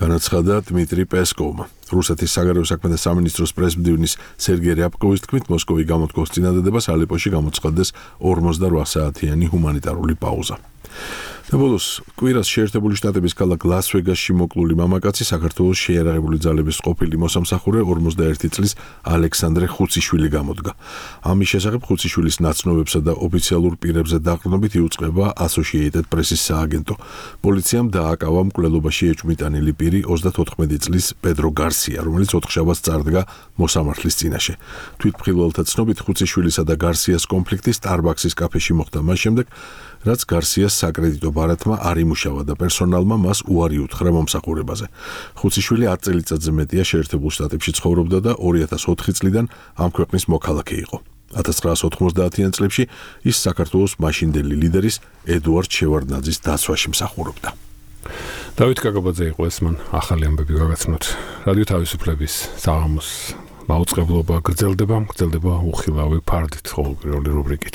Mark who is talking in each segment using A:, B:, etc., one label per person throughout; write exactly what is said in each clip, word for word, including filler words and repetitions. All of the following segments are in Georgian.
A: განაცხადა დმიტრი პესკოვმა. რუსეთის საგარეო საქმეთა სამინისტროს პრესმდივნის სერგეი რябკოვის თქმით, მოსკოვი გამოთქვას წინადადებას ალეპოში გამოცხადდეს ორმოცდაოთხ საათიანი ჰუმანიტარული პაუზა. ბოლოს კვირას შეერთებული შტატების ქალაქ ლას-ვეგასში მოკლული მამაკაცი საქართველოს შეიარაღებული ძალების ყოფილი მოსამსახურე ორმოცდაერთი წლის ალექსანდრე ხუციშვილი გამოდგა. ამის შესახებ ხუციშვილის ნაცნობებსა და ოფიციალურ პირებზე დაყრდნობით იუწყება Associated Press-ის სააგენტო. პოლიციამ დააკავა მკვლელობაში ეჭვმიტანილი პირი ოცდათოთხმეტი წლის პედრო გარსია, რომელიც ოთხშაბათს წარდგა მოსამართლის წინაშე. თვითმხილველთა ცნობით ხუციშვილისა და გარსიას კონფლიქტი Starbucks-ის კაფეში მოხდა მას შემდეგ, რაც გარსიას საკრედიტო ბარათმა არ იმუშავა და პერსონალმა მას უარი უთხრა მომსახურებაზე. ხუციშვილი ათ წელიწადზე მეტია შეერთებულ შტატებში ცხოვრობდა და ორი ათას ოთხი წლიდან ამ ქვეყნის მოქალაქე იყო. ათას ცხრაასა ოთხმოცდაათიან წლებში ის საქართველოს მაშინდელი ლიდერის ედუარდ შევარდნაძის დაცვაში მსახურობდა.
B: დავით კაკაბაძე იყო ეს მან ახალი ამბები გაგაცნოთ. რადიო თავისუფლების საღამოს მაუწყებლობა გრძელდება, გრძელდება უხილავი ფარდით ყოველდღიური რუბრიკით.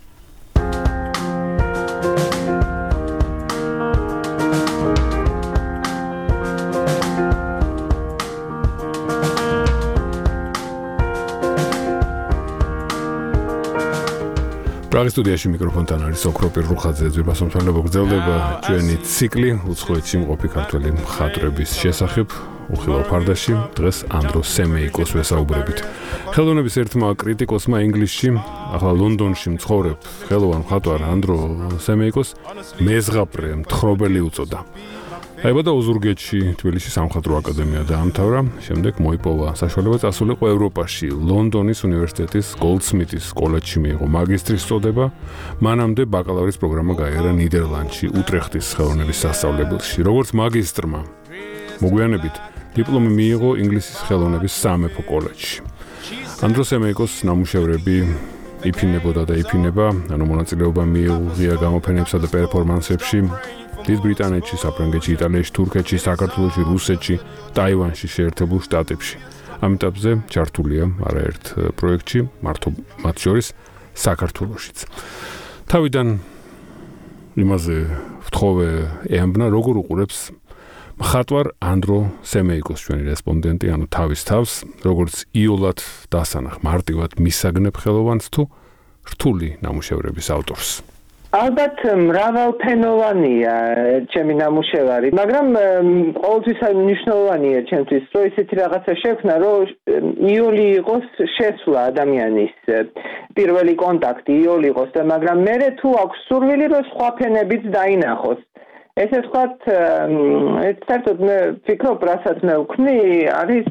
B: პრაღის სტუდიაში მიკროფონთან არის ოქროპირ რუხაძე. ძვირფასმცველებო, გრძელდება ჩვენი ციკლი უცხოეთში მყოფი ქართველი მხატვრების შესახებ უხილავ ფარდაში. დღეს ანდრო სემეიკოს ვესაუბრებით. ხელოვნების ერთმა კრიტიკოსმა ინგლისში, ახლა ლონდონში მცხოვრებ ხელოვან მხატვარ ანდრო სემეიკოს მეზღაპრე მთხრობელი უწოდა. დაიბადა ოზურგეთში, თბილისში სამხატვრო აკადემია დაამთავრა, შემდეგ მოიპოვა საშუალება წასულიყო ევროპაში, ლონდონის უნივერსიტეტის გოლდსმითის სკოლაში მიიღო მაგისტრის წოდება, მანამდე ბაკალავრის პროგრამა გაიარა ნიდერლანდში, უტრეხტის ხელოვნების სასწავლებელში. როგორც მაგისტრმა, მოგვიანებით დიპლომი მიიღო ინგლისის ხელოვნების სამეფო კოლეჯში. ანდრო სემეიკოს ნამუშევრები იფინებოდა და იფინება, ანუ მონაწილეობა მიიღია გამოფენებსა და პერფორმანსებში დიდ ბრიტანეთში, საფრანგეთში, იტალიაში, თურქეთში, საქართველოში, რუსეთში, ტაივანში, შეერთებულ შტატებში. ამ ეტაპზე ჩართულია არაერთ პროექტში, მართო მათ შორის საქართველოშიც. თავიდან იმაზე ვთხოვე ეამბნა, როგორ უყურებს მხატვარ ანდრო სემეიკოს ჩვენი რესპონდენტი, ანუ თავის თავს, როგორც იოლად დასანახ, მარტივად მისაგნებ ხელოვანს თუ რთული ნამუშევრების ავტორს.
C: ალბათ მრავალფენოვანია ჩემი ნამუშევარი, მაგრამ ყოველთვის მნიშვნელოვანია ჩემთვის, რომ ისეთი რაღაცა შექმნა, რომ იოლი იყოს შესვლა ადამიანის, პირველი კონტაქტი იოლი იყოს და მაგრამ მერე თუ აქვს სურვილი, რომ სხვა ფენებიც დაინახოს. ესე ვთქვათ, საერთოდ მე ვფიქრობ, რასაც მე ვქმნი, არის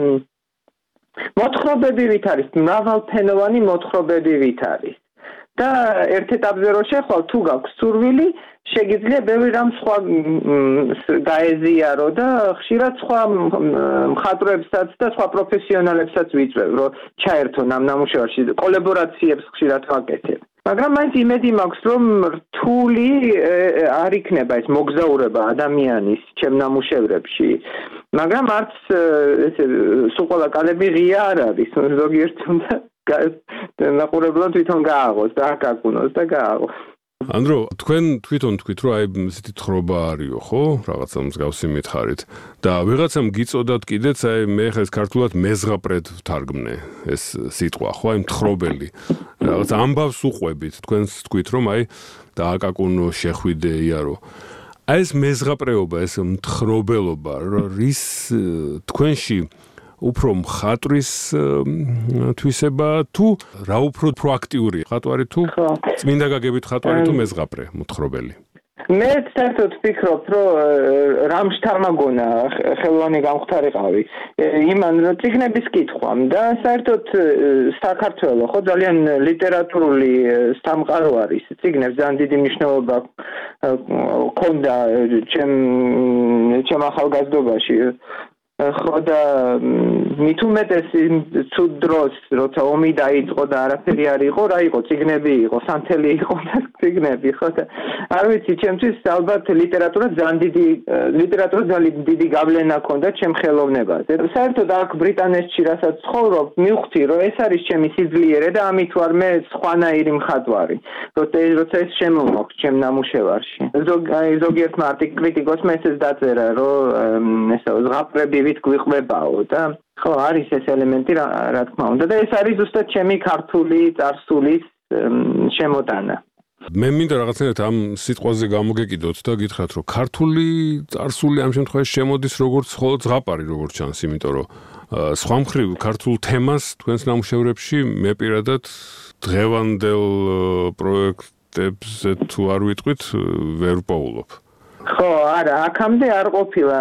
C: მოთხრობები არის, მრავალფენოვანი მოთხრობები არის. და ერთ ეტაპზე რო შეხვალ, თუ გაქვს სურვილი, შეგიძლია ბევრი რამ სხვა გაეზიარო და ხშირად სხვა მხატვრებსაც და სხვა პროფესიონალებსაც ვიწვევ, რომ ჩაერთონ ამ ნამუშევარში, კოლაბორაციებს ხშირად ვაკეთებ. მაგრამ მაინც იმედი მაქვს, რომ რთული არ იქნება ეს მოგზაურობა ადამიანის ჩემ ნამუშევრებში, მაგრამ არც ესე სულ ყველა კალები ღია არ არის, ზოგიერთ უნდა ნაყურებლად თვითონ გააღოს და აკაკუნოს და გააღოს.
B: ანდრო, თქვენ თვითონ თქვით, რომ აი ესეთი თხრობა არისო, ხო? რაღაცა მსგავსი მითხარით. და ვიღაცამ გიწოდათ კიდეც, აი მე ხა ეს ქართულად მეზღაპრედ ვთარგმნე ეს სიტყვა, ხო? აი მთხრობელი. რაღაც ამბავს უყვებით, თქვენს თქვით, რომ აი დააკაკუნო, შეხვიდე, იარო. აი ეს მეზღაპრეობა, ეს მთხრობელობა, რის თქვენში უფრო მხატვრის თვისება თუ რა უფრო პროაქტიული მხატვარი თუ წმინდა გაგებით მხატვარი თუ მეზღაპრე მოთხრობელი.
C: მე საერთოდ ვფიქრობ, რომ რამ შთამაგონა ხელოვანი გამختارიყავი იმან წიგნების კითხვამ და საერთოდ საქართველო ხო ძალიან ლიტერატურული სამყარო არის. წიგნებს ძალიან დიდი მნიშვნელობა ჰქონდა ჩემ ჩემ ახალგაზრდობაში. ხო და მით უმეტეს ცუდ დროს, როცა ომი დაიწყო და არაფერი არ იყო, რა იყო, წიგნები იყო, სანთელი იყო და წიგნები, ხო და არ ვიცი, ჩემთვის ალბათ ლიტერატურა ძალიან დიდი ლიტერატურა ძალიან დიდი გავლენა ჰქონდა ჩემ ხელოვნებაზე. საერთოდ აქ ბრიტანეთში რასაც ცხოვრობ, მივხვდი, რომ ეს არის ჩემი სიძლიერე და ამით ვარ მე სხვანაირი მხატვარი. როცა ეს შემომოხ ჩემ ნამუშევარში. ზოგიერთმა კრიტიკოსმა ესეც დაწერა, რომ ესა ზღაპრები ვით გვიყვებაო და ხო არის ეს ელემენტი რა, რა თქმა უნდა და ეს არის ზუსტად ჩემი ქართული წარსულის შემოტანა.
B: მე მინდა რაღაცნაირად ამ სიტყვაზე გამოგეკიდოთ და გითხრათ, რომ ქართული წარსული ამ შემთხვევაში შემოდის როგორც მხოლოდ ზღაპარი, როგორც ჩანს, იმიტომ რომ სხვა მხრივ ქართულ თემას თქვენს ნამუშევრებში მე პირადად დღევანდელ პროექტებზე თუ არ ვიტყვით, ვერ პოულობ.
C: ხო, არა, აქამდე არ ყოფილა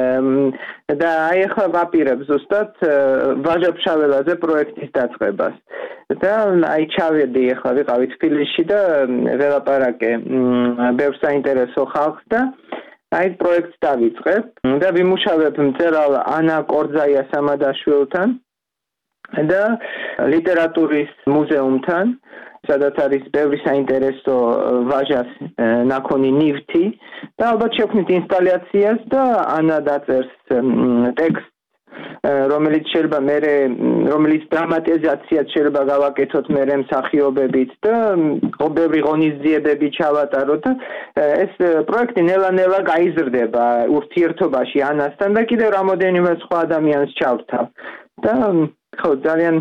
C: და აი ახლა ვაპირებ ზუსტად ვაჟა-ფშაველაძე პროექტის დაწყებას. და აი ჩავედი ახლა ვიყავი თბილისში და ველაპარაკე ბევრ საინტერესო ხალხს და აი პროექტს დავიწყებ და ვიმუშავებ მწერალ ანა კორძაია-სამადაშვილთან და ლიტერატურის მუზეუმთან, სადაც არის ბევრი საინტერესო ვაჟას ნაქონი ნივთი და ალბათ შევქმნით ინსტალაციას და ანა დაწერს ტექსტს, რომელიც შეიძლება მე რომელიც დრამატიზაციაც შეიძლება გავაკეთოთ მე მსახიობებით და ბევრი ღონისძიებები ჩავატაროთ და ეს პროექტი ნელა-ნელა გაიზრდება ურთიერთობაში ანასთან და კიდევ რამოდენიმე სხვა ადამიანს ჩავრთავ და ხო ძალიან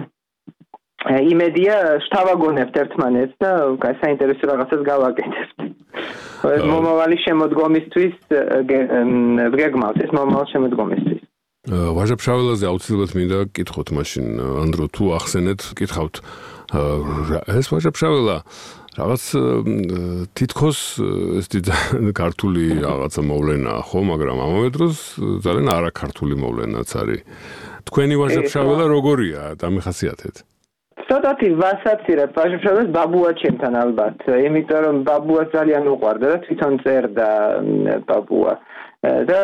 C: იმედია შევაგონებთ ერთმანეთს და საინტერესო რაღაცას გავაკეთებთ. მომავალი შემოდგომისთვის ვგეგმავთ ეს მომავალ შემოდგომისთვის.
B: ვაჟა-ფშაველაძე აუცილებლად მინდა გკითხოთ მაშინ ანდრო თუ ახსენეთ, გკითხავთ ეს ვაჟა-ფშაველა რაღაც თითქოს ეს ქართული რაღაცა მოვლენაა ხო, მაგრამ ამავე დროს ძალიან არაქართული მოვლენაც არის. თქვენი ვაჟა-ფშაველა როგორია, დამიხასიათეთ?
C: ცოტათი ვასაცირებ ვაჟა-ფშაველას ბაბუა ჩემთან ალბათ, იმიტომ რომ ბაბუას ძალიან უყვარდა და თვითონ წერდა ბაბუა და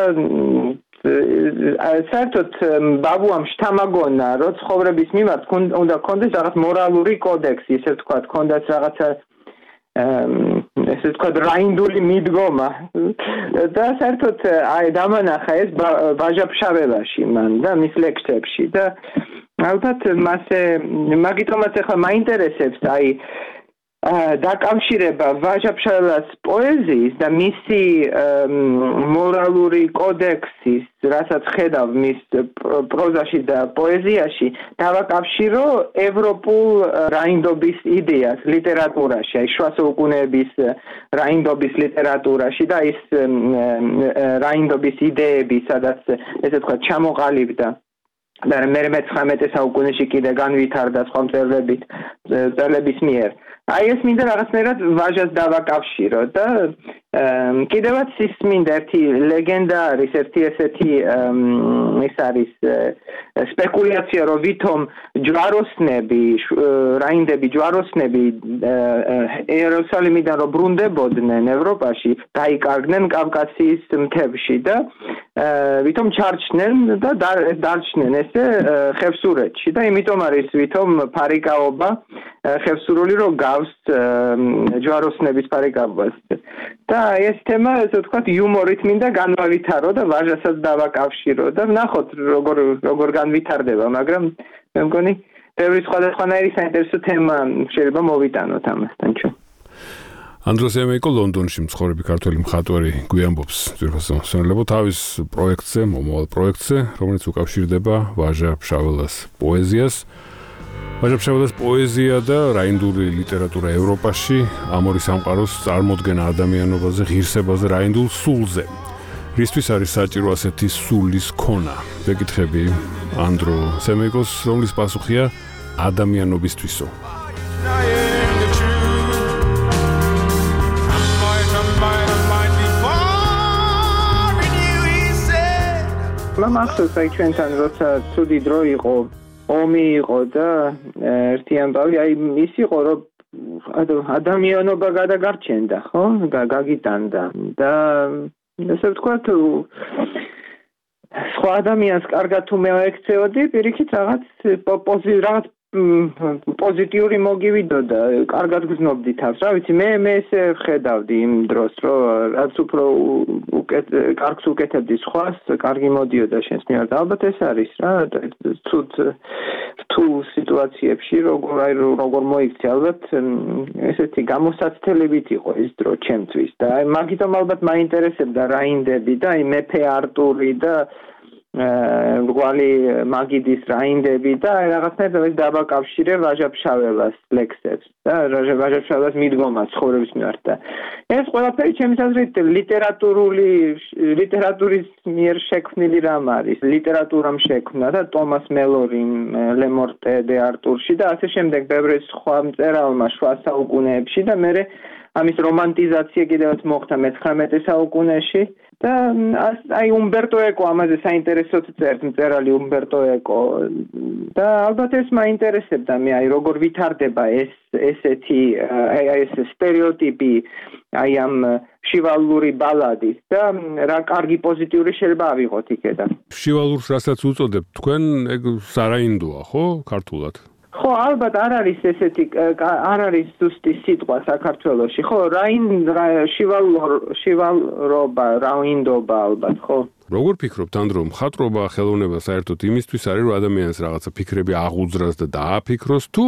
C: საერთოდ ბაბუამ შთამაგონა, რომ ცხოვრების მიმართ უნდა ქონდეს რაღაც მორალური კოდექსი, ესე ვთქვათ, ქონდეს რაღაცა ესე ვთქვათ, რაინდული მიდგომა და საერთოდ აი დამანახა ეს ვაჟა-ფშაველაში მან და მის ლექსებში და ალბათ მასე მაგიტომაც ახლა მაინტერესებს აი დაკავშირება ვაჟა-ფშაველას პოეზიის და მისი მორალური კოდექსის, რასაც ხედავ მის პროზაში და პოეზიაში, დავაკავშირო ევროპულ რაინდობის იდეას ლიტერატურაში, აი შუა საუკუნეების რაინდობის ლიტერატურაში და ის რაინდობის იდეები, სადაც ესე ვთქვათ, ჩამოყალიბდა და მე მეცხრამეტე საუკუნეში კიდე განვითარდა სხვა მწერლებით, მწერლების მიერ. აი ეს მინდა რაღაცნაირად ვაჟას დავაკავშირო და კიდევაც ის მინდა ერთი ლეგენდა არის, ერთი ესეთი ეს არის სპეკულაცია, რომ ვითომ ჯვაროსნები, რაინდები ჯვაროსნები იერუსალიმიდან რომ ბრუნდებოდნენ ევროპაში, დაიკარგნენ კავკასიის მთებში და ვითომ ჩარჩნენ და დარჩნენ ესე ხევსურეთში და იმიტომ არის ვითომ ფარიკაობა ხევსურული რომ გავს ჯვაროსნების ფარიკაობას და ეს თემა ესე ვთქვათ იუმორით მინდა განავითარო და ვაჟასაც დავაკავშირო და ვნახოთ როგორ როგორ განვითარდება, მაგრამ მე მგონი ბევრი სხვადასხვანაირი საინტერესო თემა შეიძლება მოვიტანოთ ამასთან ჩვენ.
B: ანდრო სემეიკო ლონდონში მცხოვრები ქართველი მხატვარი გვიამბობს ძვირფასო მსმენელებო თავის პროექტზე, მომავალ პროექტზე, რომელიც უკავშირდება ვაჟა-ფშაველას პოეზიას. ვაჟა-ფშაველას პოეზია და რაინდული ლიტერატურა ევროპაში ამ ორი სამყაროს წარმოდგენა ადამიანობაზე, ღირსებაზე, რაინდულ სულზე. რისთვის არის საჭირო ასეთი სულის ქონა? ვეკითხები ანდრო სემეიკოს, რომლის პასუხია ადამიანობისთვისო.
C: მახსოვს აი ჩვენთან როცა ცუდი დრო იყო, ომი იყო და ერთი ამბავი აი ის იყო რომ ადამიანობა გადაგარჩენდა, ხო? გაგიტანდა და ესე ვთქვათ სხვა ადამიანს კარგად თუ მეექცეოდი, პირიქით რაღაც პოზი რაღაც პოზიტიური მოგივიდოდა, კარგად გზნობდი თავს, რა ვიცი, მე მე ესე ხედავდი იმ დროს, რომ რაც უფრო კარგს უკეთებდი სხვას, კარგი მოდიოდა შენს მიმართ. ალბათ ეს არის რა, ცუდ რთულ სიტუაციებში როგორ აი როგორ მოიქცე, ალბათ ესეთი გამოსაცდელებით იყო ეს დრო ჩემთვის და აი მაგიტომ ალბათ მაინტერესებდა რაინდები და აი მეფე არტური და გვალი მაგიდის რაინდები და რაღაცნაირად ეს დაბაკავშირე ვაჟა-ფშაველას ლექსებს და ვაჟა-ფშაველას მიდგომას ცხოვრების მიმართ და ეს ყველაფერი ჩემს აზრით ლიტერატურული ლიტერატურის მიერ შექმნილი რამ არის ლიტერატურამ შექმნა და ტომას მელორიმ ლემორტე დე არტურში და ასე შემდეგ ბევრი სხვა მწერალმა შუა საუკუნეებში და მე ამის რომანტიზაცია კიდევაც მოხდა მეცხრამეტე საუკუნეში და აი უმბერტო ეკო ამაზე საინტერესოდ წერს მწერალი უმბერტო ეკო და ალბათ ეს მაინტერესებდა მე აი როგორ ვითარდება ეს ესეთი აი ეს სტერეოტიპი აი ამ შივალური ბალადის და რა კარგი პოზიტიური შეიძლება ავიღოთ იქედან.
B: შივალურს რასაც უწოდებთ თქვენ ეგ სარაინდოა ხო ქართულად?
C: ხო, ალბათ არ არის ესეთი არ არის ზუსტი სიტყვა საქართველოში. ხო, რაინ შივალურ შივალრობა, რაინდობა ალბათ, ხო.
B: როგორ ფიქრობთ, ანდრო, მხატვრობა, ხელოვნება საერთოდ იმისთვის არის, რომ ადამიანს რაღაცა ფიქრები აღუძრას და დააფიქროს, თუ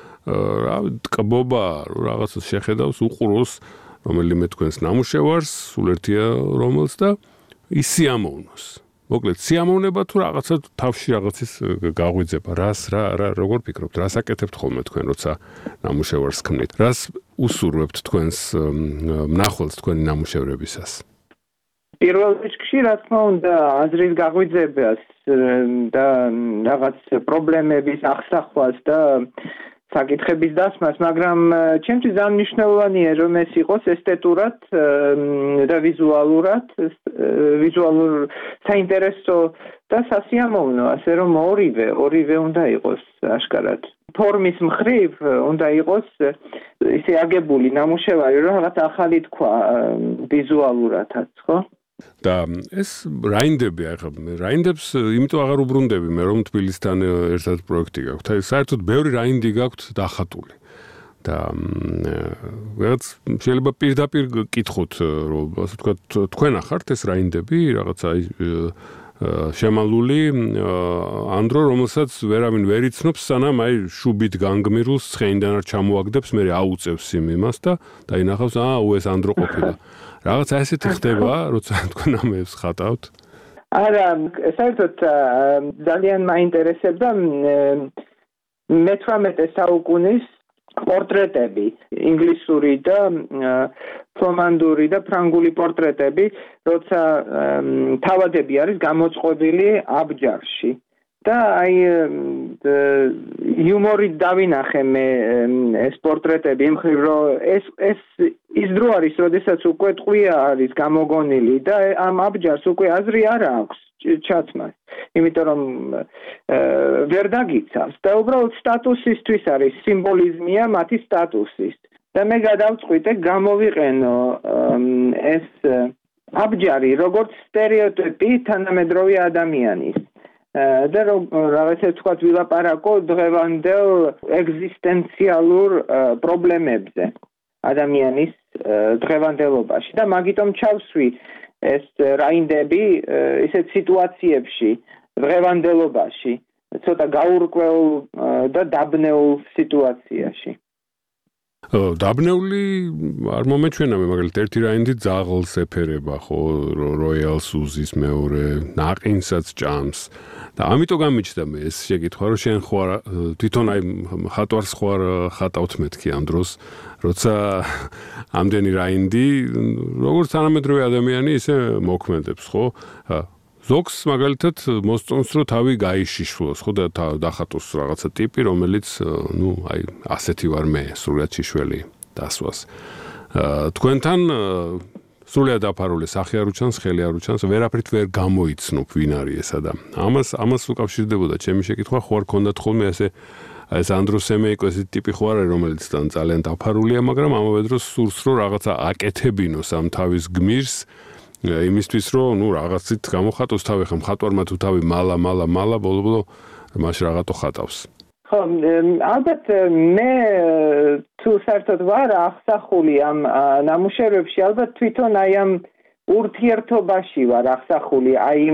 B: რა ტკბობა რაღაცას შეხედავს, უყუროს რომელიმე თქვენს ნამუშევარს, სულერთია რომელს და ის სიამოვნოს. მოკლედ, სიამოვნება თუ რაღაცა თავში რაღაცის გაღვიძება, რას რა რა როგორ ფიქრობთ, რას აკეთებთ ხოლმე თქვენ, როცა ნამუშევარს ქმნით? რას უსურვებთ თქვენს მნახველს თქვენი ნამუშევრებისას?
C: პირველ რიგში, რა თქმა უნდა, აზრის გაღვიძებას და რაღაც პრობლემების აღსახვას და საკითხების დასმას, მაგრამ ჩემთვის ძალიან მნიშვნელოვანია, რომ ეს იყოს ესთეტურად და ვიზუალურად, ვიზუალურ საინტერესო და სასიამოვნო, ასე რომ ორივე, ორივე უნდა იყოს აშკარად. ფორმის მხრივ უნდა იყოს ისე აგებული ნამუშევარი, რომ რაღაც ახალი თქვა ვიზუალურადაც, ხო?
B: და ეს რაინდები ახლა რაინდებს იმიტომ აღარ უბრუნდები მე რომ თბილისთან ერთად პროექტი გაქვთ. აი საერთოდ ბევრი რაინდი გაქვთ დახატული. და რაღაც შეიძლება პირდაპირ კითხოთ რომ ასე ვთქვათ თქვენ ახართ ეს რაინდები რაღაცა აი შემალული ანდრო რომელსაც ვერავინ ვერ იცნობს სანამ აი შუბით განგმირულს ცხენიდან არ ჩამოაგდებს მე აუწევს იმ იმას და დაინახავს აა ეს ანდრო ყოფილა. რაღაცა ესეთი ხდება, როცა თქვენ ამებს ხატავთ?
C: არა, საერთოდ ძალიან მაინტერესებდა მეთვრამეტე საუკუნის პორტრეტები, ინგლისური და ფლამანდური და ფრანგული პორტრეტები, როცა თავადები არის გამოწყობილი აბჯარში. და აი იუმორით დავინახე მე ეს პორტრეტები იმ ხრივ რომ ეს ეს ის დრო არის, როდესაც უკვე ტყვია არის გამოგონილი და ამ აბჯარს უკვე აზრი არ აქვს ჩათმას. იმიტომ რომ ვერ დაგიცავს და უბრალოდ სტატუსისთვის არის, სიმბოლიზმია მათი სტატუსის. და მე გადავწყვიტე გამოვიყენო ეს აბჯარი როგორც სტერეოტიპი თანამედროვე ადამიანის. და რაღაცა თქვა ვილაპარაკო დღევანდელ ეგზისტენციალურ პრობლემებზე ადამიანის დღევანდელობაში და მაგიტომ ჩავსვი ეს რაინდები ისეთ სიტუაციებში დღევანდელობაში ცოტა გაურკვევ და დაბნეულ სიტუაციაში.
B: დაბნეული არ მომეჩვენა მე მაგალითად ერთი რაინდი ძაღლს ეფერება ხო როიალს უზის მეორე ნაყინსაც ჭამს და ამიტომ გამიჩნდა მე ეს შეკითხვა რომ შენ ხო თვითონ აი ხატვარს ხო არ ხატავთ მეთქი ამ დროს როცა ამდენი რაინდი როგორც თანამედროვე ადამიანი ისე მოქმედებს ხო ზოგს მაგალითად მოსწონს რომ თავი გაიშიშვლოს ხო და დახატოს რაღაცა ტიპი რომელიც ნუ აი ასეთი ვარ მე სრულად შიშველი დასვას თქვენთან სრულად დაფარული სახე არ უჩანს ხელი არ უჩანს ვერაფრით ვერ გამოიცნობ ვინ არის ესა და ამას ამას უკავშირდებოდა ჩემი შეკითხვა ხო არ ქონდათ ხოლმე ესე ეს ანდრო სემეიკო ეს ტიპი ხო არის რომელიც ძალიან დაფარულია მაგრამ ამავე დროს სურს რომ რაღაცა აკეთებინოს ამ თავის გმირს იმისთვის რომ ნუ რაღაცით გამოხატოს თავი ხა მხატვარმა თუ თავი მალა მალა მალა ბოლო-ბოლო მაშინ რაღაცო ხატავს.
C: ხო, ალბათ მე თუ საერთოდ ვარ აღსახული ამ ნამუშევრებში, ალბათ თვითონ აი ამ ურთიერთობაში ვარ აღსახული, აი იმ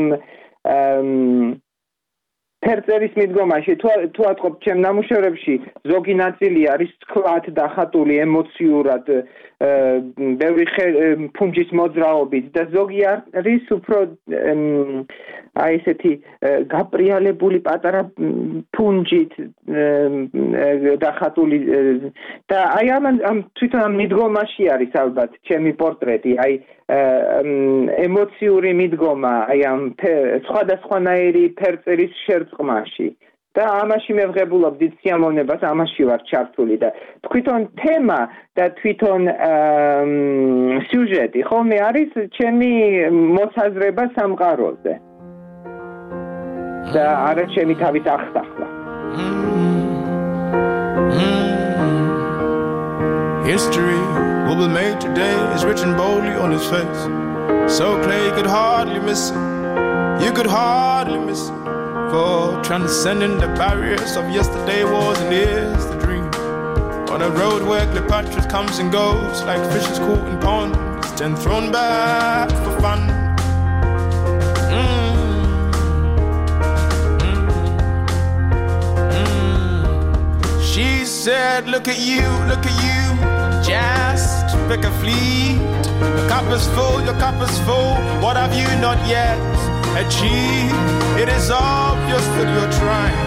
C: ფერწერის მიდგომაში, თუ თუ ატყობ ჩემ ნამუშევრებში ზოგი ნაწილი არის თქვათ დახატული ემოციურად, ბევრი ფუნჯის მოძრაობით და ზოგი არის უფრო აი ესეთი გაპრიალებული პატარა ფუნჯით დახატული და აი ამ თვითონ ამ მიდგომაში არის ალბათ ჩემი პორტრეტი, აი ემოციური მიდგომა, აი ამ სხვადასხვანაირი ფერწერის შერწყმაში. და ამაში მე ვღებულობ დიდ სიამოვნებას, ამაში ვარ ჩართული და თვითონ თემა და თვითონ სიუჟეტი ხოლმე არის ჩემი მოსაზრება სამყაროზე. და არა ჩემი თავის აღსახვა.
D: History will be made today is written boldly on his face. So clear you could hardly miss it. You could hardly miss it. For transcending the barriers of yesterday was and is the dream. On a road where Cleopatra comes and goes like fishes caught in ponds, then thrown back for fun. Mm. Mm. Mm. She said, look at you, look at you, just pick a fleet. Your cup is full, your cup is full, what have you not yet achieve? It is obvious that you're trying.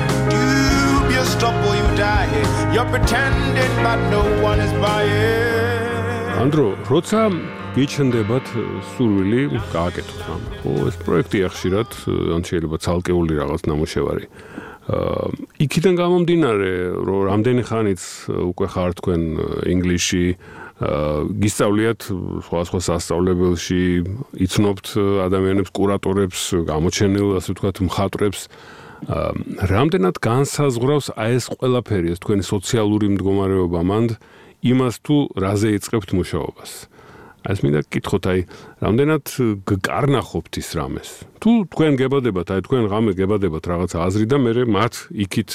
D: You stop or you die. You're pretending but no one is buying.
B: Andro, როცა გიჩნდებათ სურვილი გააკეთოთ რამ. ხო, ეს პროექტია ხშირად, ან შეიძლება ცალკეული რაღაც ნამუშევარი. აა იქიდან გამომდინარე, რომ რამდენი ხანიც უკვე ხარ თქვენ ინგლისში გისწავლიათ სხვა სხვა სასწავლებელში, იცნობთ ადამიანებს, კურატორებს, გამოჩენილ, ასე ვთქვათ, მხატვრებს. რამდენად განსაზღვრავს აი ეს ყველაფერი, ეს თქვენი სოციალური მდგომარეობა მანდ იმას თუ რაზე იწყებთ მუშაობას. აი ეს მინდა გკითხოთ, აი რამდენად გკარნახობთ ის რამეს. თუ თქვენ გებადებათ, აი თქვენ ღამე გებადებათ რაღაცა აზრი და მე მათ იქით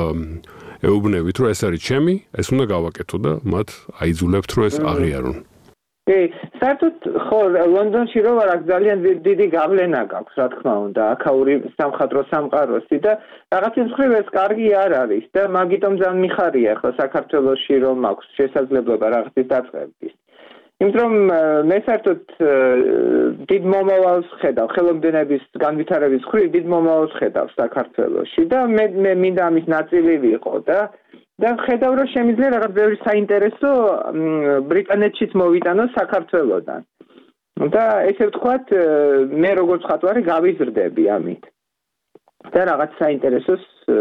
B: ეუბნებით, რომ ეს არის ჩემი, ეს უნდა გავაკეთო და მათ აიძულებთ, რომ ეს აღიარონ.
C: კი, საერთოდ ხო, ლონდონში რო ვარ, აქ ძალიან დიდი გავლენა გაქვს, რა თქმა უნდა, აქაური სამხატვრო სამყაროსი და რაღაცის მხრივ ეს კარგი არ არის და მაგიტომ ძალიან მიხარია ახლა საქართველოში რომ აქვს შესაძლებლობა რაღაცის დაწყების. იმიტომ რომ მე საერთოდ დიდ მომავალს ხედავ, ხელოვნების განვითარების მხრივ დიდ მომავალს ხედავ საქართველოში და მე მე მინდა ამის ნაწილი ვიყო და და ხედავ რომ შემიძლია რაღაც ბევრი საინტერესო ბრიტანეთშიც მოვიტანო საქართველოდან. და ესე ვთქვათ, მე როგორც ხატვარი გავიზრდები ამით. და რაღაც საინტერესოს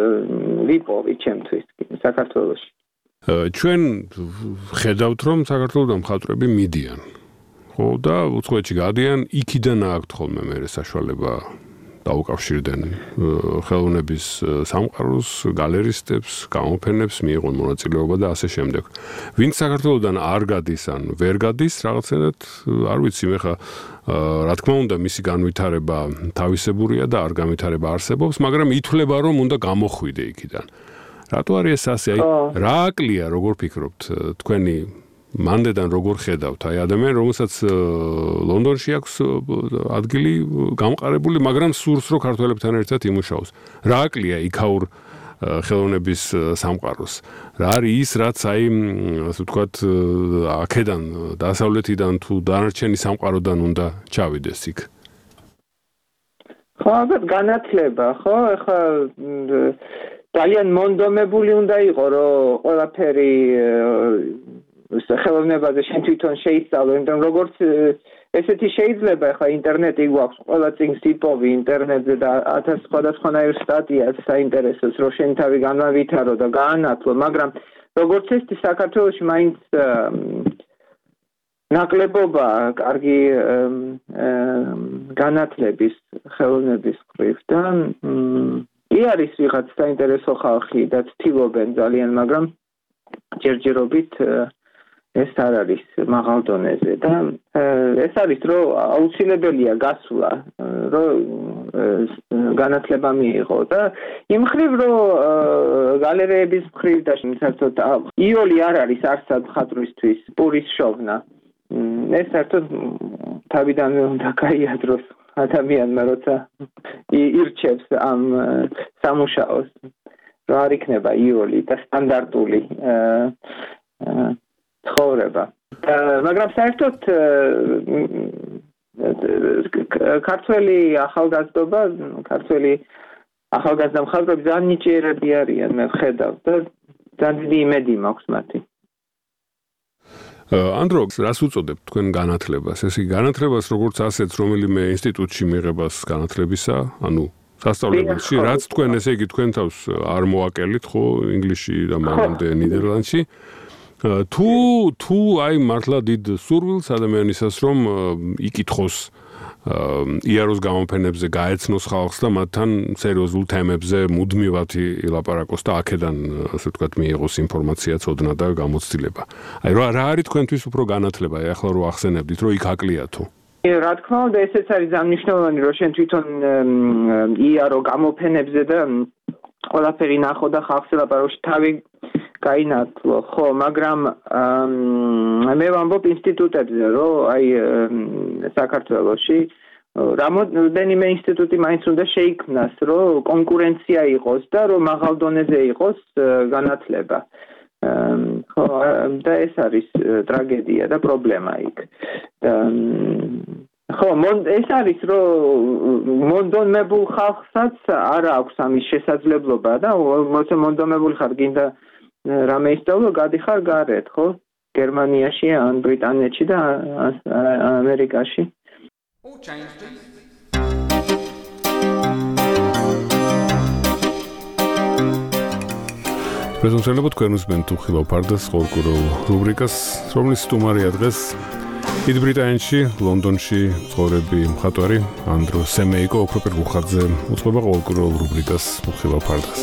C: ვიპოვი ჩემთვის საქართველოში.
B: ჩვენ ხედავთ რომ საქართველოდან მხატვრები მიდიან. ხო და უცხოეთში გადიან, იქიდან აქვთ ხოლმე მე საშუალება დაუკავშირდნენ ხელოვნების სამყაროს, გალერისტებს, გამოფენებს, მიიღონ მონაწილეობა და ასე შემდეგ. ვინც საქართველოდან არ გადის ან ვერ გადის, რაღაცნაირად არ ვიცი მე ხა რა თქმა უნდა მისი განვითარება თავისებურია და არ განვითარება არსებობს, მაგრამ ითვლება რომ უნდა გამოხვიდე იქიდან. რატო არის ეს ასე? აი რა აკლია, როგორ ფიქრობთ თქვენი მანდედან როგორ ხედავთ? აი ადამიანი, რომელსაც ლონდონში აქვს ადგილი გამყარებული, მაგრამ სურს რომ ქართველებთან ერთად იმუშაოს. რა აკლია იქაურ ხელოვნების სამყაროს? რა არის ის, რაც აი ასე ვთქვათ, აქედან, დასავლეთიდან თუ დანარჩენი სამყაროდან უნდა ჩავიდეს იქ?
C: ხო, ალბათ განათლება, ხო? ეხლა ძალიან მონდომებული უნდა იყო, რომ ყველაფერი ხელოვნებაზე შენ თვითონ შეისწავლო, იმიტომ როგორც ესეთი შეიძლება ახლა ინტერნეტი გვაქვს, ყველა წიგნს იპოვი ინტერნეტზე და ათას სხვადასხვანაირ სტატიას საინტერესოს, რომ შენ თავი განავითარო და გაანათლო, მაგრამ როგორც ესეთი საქართველოში მაინც ნაკლებობა კარგი განათლების ხელოვნების მხრივ და კი არის ვიღაც საინტერესო ხალხი და ცდილობენ ძალიან, მაგრამ ჯერჯერობით ეს არ არის მაღალ დონეზე და ეს არის რომ აუცილებელია გასვლა რომ განათლება მიიღო და იმ ხრივ რომ გალერეების მხრივ და საერთოდ იოლი არ არის არსად მხატვრისთვის პურის შოვნა ეს საერთოდ თავიდანვე უნდა გაიადროს ადამიანმა როცა ირჩევს ამ სამუშაოს რა არ იქნება იოლი და სტანდარტული ცხოვრება. მაგრამ საერთოდ ქართველი ახალგაზრდობა, ქართველი ახალგაზრდა მხატვრები ძალიან ნიჭიერები არიან, მე ვხედავ და ძალიან დიდი იმედი მაქვს მათი.
B: ანდრო, რას უწოდებთ თქვენ განათლებას? ეს იგი განათლებას როგორც ასეთს, რომელიმე ინსტიტუტში მიღებას განათლებისა, ანუ სასწავლებელში, რაც თქვენ ესე იგი თქვენ თავს არ მოაკელით, ხო, ინგლისში და მანამდე ნიდერლანდში. თუ თუ აი მართლა დიდ სურვილს ადამიანისას რომ იკითხოს იაროს გამოფენებზე გაეცნოს ხალხს და მათთან სერიოზულ თემებზე მუდმივად ილაპარაკოს და აქედან ასე ვთქვათ მიიღოს ინფორმაცია, ცოდნა და გამოცდილება. აი რა რა არის თქვენთვის უფრო განათლება? აი ახლა რო ახსენებდით, რომ იქ აკლიათო.
C: რა თქმა უნდა, ესეც არის მნიშვნელოვანი, რომ შენ თვითონ იარო გამოფენებზე და ყველაფერი ნახო და ხალხს ელაპარაკო თავი გაინათლო, ხო, მაგრამ მე ვამბობ ინსტიტუტებზე, რომ აი საქართველოში რამოდენიმე ინსტიტუტი მაინც უნდა შეიქმნას, რომ კონკურენცია იყოს და რომ მაღალ დონეზე იყოს განათლება. ხო, და ეს არის ტრაგედია და პრობლემა იქ. ხო, ეს არის, რომ მონდომებულ ხალხსაც არ აქვს ამის შესაძლებლობა და მოიცა მონდომებული ხარ გინდა რამე ისწავლო, გადიხარ გარეთ, ხო? გერმანიაში, ან ბრიტანეთში და ამერიკაში.
E: All change, please.
B: პრეზენტებოთ თქვენ უსმენთ უხილავ ფარდას ყოლკურულ რუბრიკას, რომლის სტუმარია დღეს დიდ ბრიტანეთში, ლონდონში ცხოვრები მხატვარი ანდრო სემეიკო, ოქროპირ რუხაძე უძღვება ყოლკურულ რუბრიკას უხილავ ფარდას.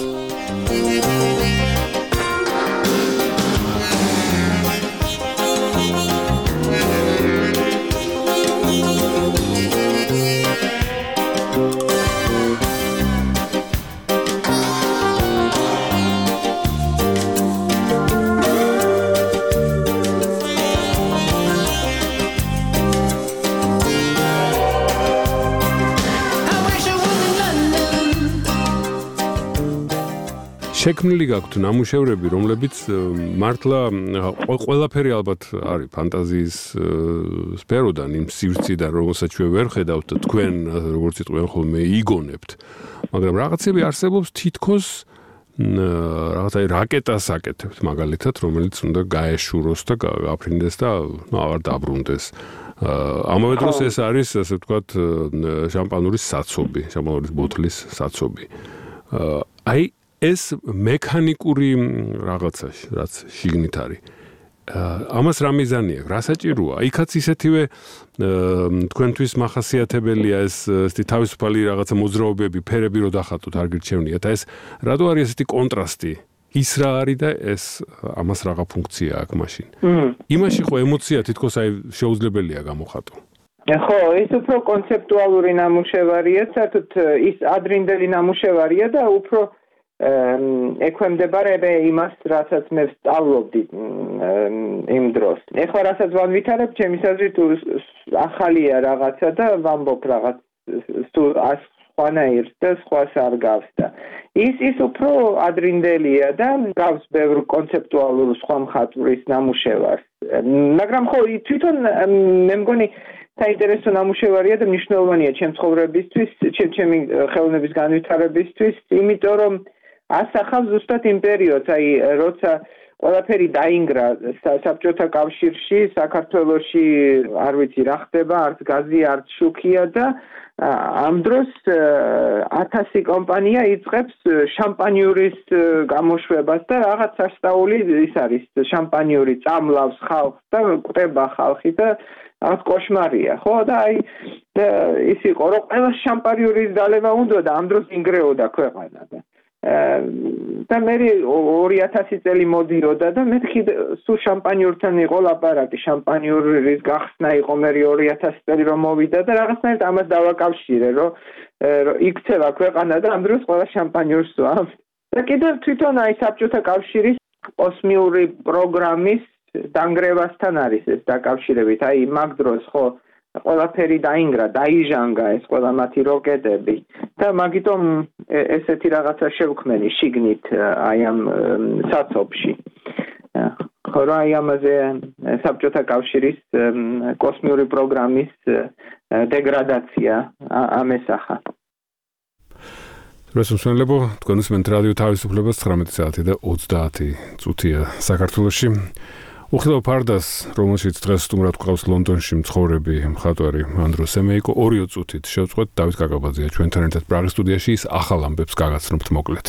B: შექმნილი გაქვთ ნამუშევრები, რომლებიც მართლა ყველაფერი ალბათ არის ფანტაზიის სფეროდან, იმ სივრციდან, რომელსაც ჩვენ ვერ ხედავთ, თქვენ როგორც იტყვიან ხოლმე იგონებთ. მაგრამ რაღაცები არსებობს თითქოს რაღაცა რაკეტას აკეთებთ მაგალითად, რომელიც უნდა გაეშუროს და გაფრინდეს და აღარ დაბრუნდეს. ამავე დროს ეს არის, ასე ვთქვათ, შამპანურის საცობი, შამპანურის ბოთლის საცობი. აი ეს მექანიკური რაღაცაში, რაც შიგნით არის. ამას რა მიზანი აქვს? რა საჭიროა? იქაც ისეთივე თქვენთვის მახასიათებელია ეს ესეთი თავისუფალი რაღაცა მოძრაობები, ფერები რო დახატოთ, არ გირჩევნიათ. ეს რატო არის ესეთი კონტრასტი? ის რა არის და ეს ამას რაღა ფუნქცია აქვს მაშინ. იმაში ხო ემოცია თითქოს აი შეუძლებელია გამოხატო.
C: ხო, ის უფრო კონცეპტუალური ნამუშევარია, საერთოდ ის ადრინდელი ნამუშევარია და უფრო ექვემდებარება იმას, რასაც მე ვსწავლობდი იმ დროს. ეხლა რასაც ვანვითარებ, ჩემის აზრით ახალია რაღაცა და ვამბობ რაღაც სხვანაირს და სხვას არ გავს და ის ის უფრო ადრინდელია და გავს ბევრ კონცეპტუალურ სხვა მხატვრის ნამუშევარს. მაგრამ ხო, თვითონ მე მგონი საინტერესო ნამუშევარია და მნიშვნელოვანია ჩემ ცხოვრებისთვის, ჩემი ხელოვნების განვითარებისთვის, იმიტომ რომ ასახავს ზუსტად იმ პერიოდს, აი როცა ყველაფერი დაინგრა საბჭოთა კავშირში, საქართველოში არ ვიცი რა ხდება, არც გაზი, არც შუქია და ამ დროს ათასი კომპანია იწყებს შამპანიურის გამოშვებას და რაღაც სასწაული ის არის, შამპანიური წამლავს ხალხს და კვდება ხალხი და რაღაც კოშმარია, ხო და აი ის იყო, რომ ყველა შამპანიურის დალევა უნდა და ამ დროს ინგრეოდა ქვეყანა და და მე ორი ათასი წელი მოდიოდა და მე სულ შამპანიურთან იყო ლაპარაკი, შამპანიურის გახსნა იყო მე ორი ათასი წელი რომ მოვიდა და რაღაცნაირად ამას დავაკავშირე, რომ იქცევა ქვეყანა და ამ დროს ყველა შამპანიურს ვამბ. და კიდევ თვითონ აი საბჭოთა კავშირის კოსმიური პროგრამის დანგრევასთან არის ეს დაკავშირებით. აი მაგ დროს ხო ყველაფერი დაინგრა, დაიჟანგა ეს ყველა მათი როკეტები და მაგიტომ ესეთი რაღაცა შევქმენი შიგნით აი ამ საცობში. ხო რა აი ამაზე საბჭოთა კავშირის კოსმიური პროგრამის დეგრადაცია ამესახა.
B: რესურსმენლებო, თქვენ უსმენთ რადიო თავისუფლებას ცხრამეტი საათი და ოცდაათი წუთია საქართველოში. უხილავ ფარდას, რომელშიც დღეს სტუმრად გვყავს ლონდონში მცხოვრები მხატვარი ანდრო სემეიკო, ორიო წუთით შევწყვეტ დავით კაკაბაძეა ჩვენთან ერთად პრაღის სტუდიაში, ის ახალ ამბებს გაგაცნობთ მოკლედ.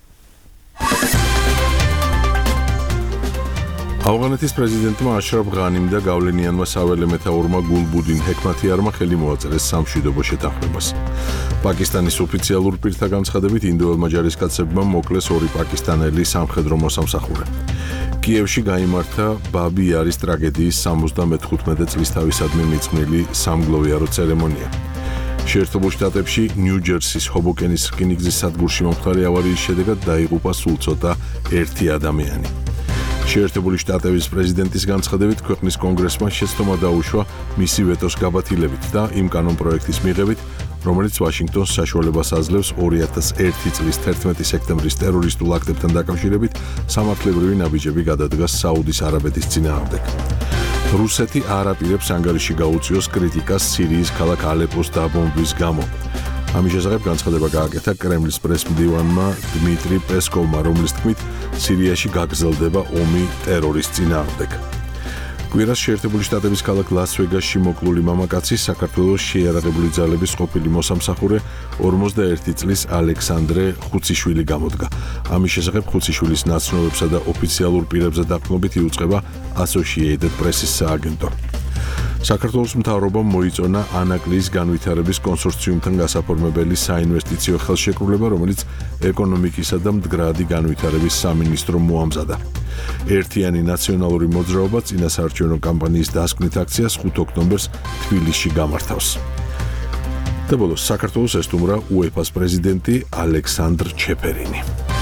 A: ავღანეთის პრეზიდენტმა აშრაფ ღანიმ და გავლენიანმა საველე მეთაურმა გულბუდინ ჰექმათიარმა ხელი მოაწერეს სამშვიდობო შეთანხმებას. პაკისტანის ოფიციალურ პირთა განცხადებით ინდოელმა ჯარისკაცებმა მოკლეს ორი პაკისტანელი სამხედრო მოსამსახურე. კიევში გაიმართა ბაბი იარის ტრაგედიის სამოცდამეხუთმეტე წლისთავისადმი მიწყნილი სამგლოვიარო ცერემონია. შეერთებულ შტატებში ნიუ-ჯერსის ჰობოკენის რკინიგზის სადგურში მომხდარი ავარიის შედეგად დაიღუპა სულ ცოტა ერთი ადამიანი. შეერთებული შტატების პრეზიდენტის განცხადებით ქვეყნის კონგრესმა შეცდომა დაუშვა მისი ვეტოს გაბათილებით და იმ კანონპროექტის მიღებით, რომელიც ვაშინგტონს საშუალებას აძლევს ორი ათას ერთი წლის თერთმეტი სექტემბრის ტერორისტულ აქტებთან დაკავშირებით სამართლებრივი ნაბიჯები გადადგას საუდის არაბეთის წინააღმდეგ. რუსეთი არ აპირებს ანგარიში გაუწიოს კრიტიკას სირიის ქალაქ ალეპოს დაბომბვის გამო. ამის შესახებ განცხადება გააკეთა კრემლის პრესმდივანმა დმიტრი პესკოვმა, რომლის თქმით, სირიაში გაგრძელდება ომი ტერორის წინააღმდეგ. კვირას შეერთებული შტატების ქალაქ ლას-ვეგასში მოკლული მამაკაცი საქართველოს შეიარაღებული ძალების ყოფილი მოსამსახურე ორმოცდაერთი წლის ალექსანდრე ხუციშვილი გამოდგა. ამის შესახებ ხუციშვილის ნაცნობებსა და ოფიციალურ პირებზე დაყრდნობით იუწყება Associated Press-ის სააგენტო. საქართველოს მთავრობამ მოიწონა ანაკლიის განვითარების კონსორციუმთან გასაფორმებელი საინვესტიციო ხელშეკრულება, რომელიც ეკონომიკისა და მდგრადი განვითარების სამინისტრომ მოამზადა. ერთიანი ნაციონალური მოძრაობა წინასაარჩევნო კამპანიის დასკვნით აქციას ხუთ ოქტომბერს თბილისში გამართავს. და ბოლოს საქართველოს ესტუმრა უეფა-ს პრეზიდენტი ალექსანდრ ჩეფერინი.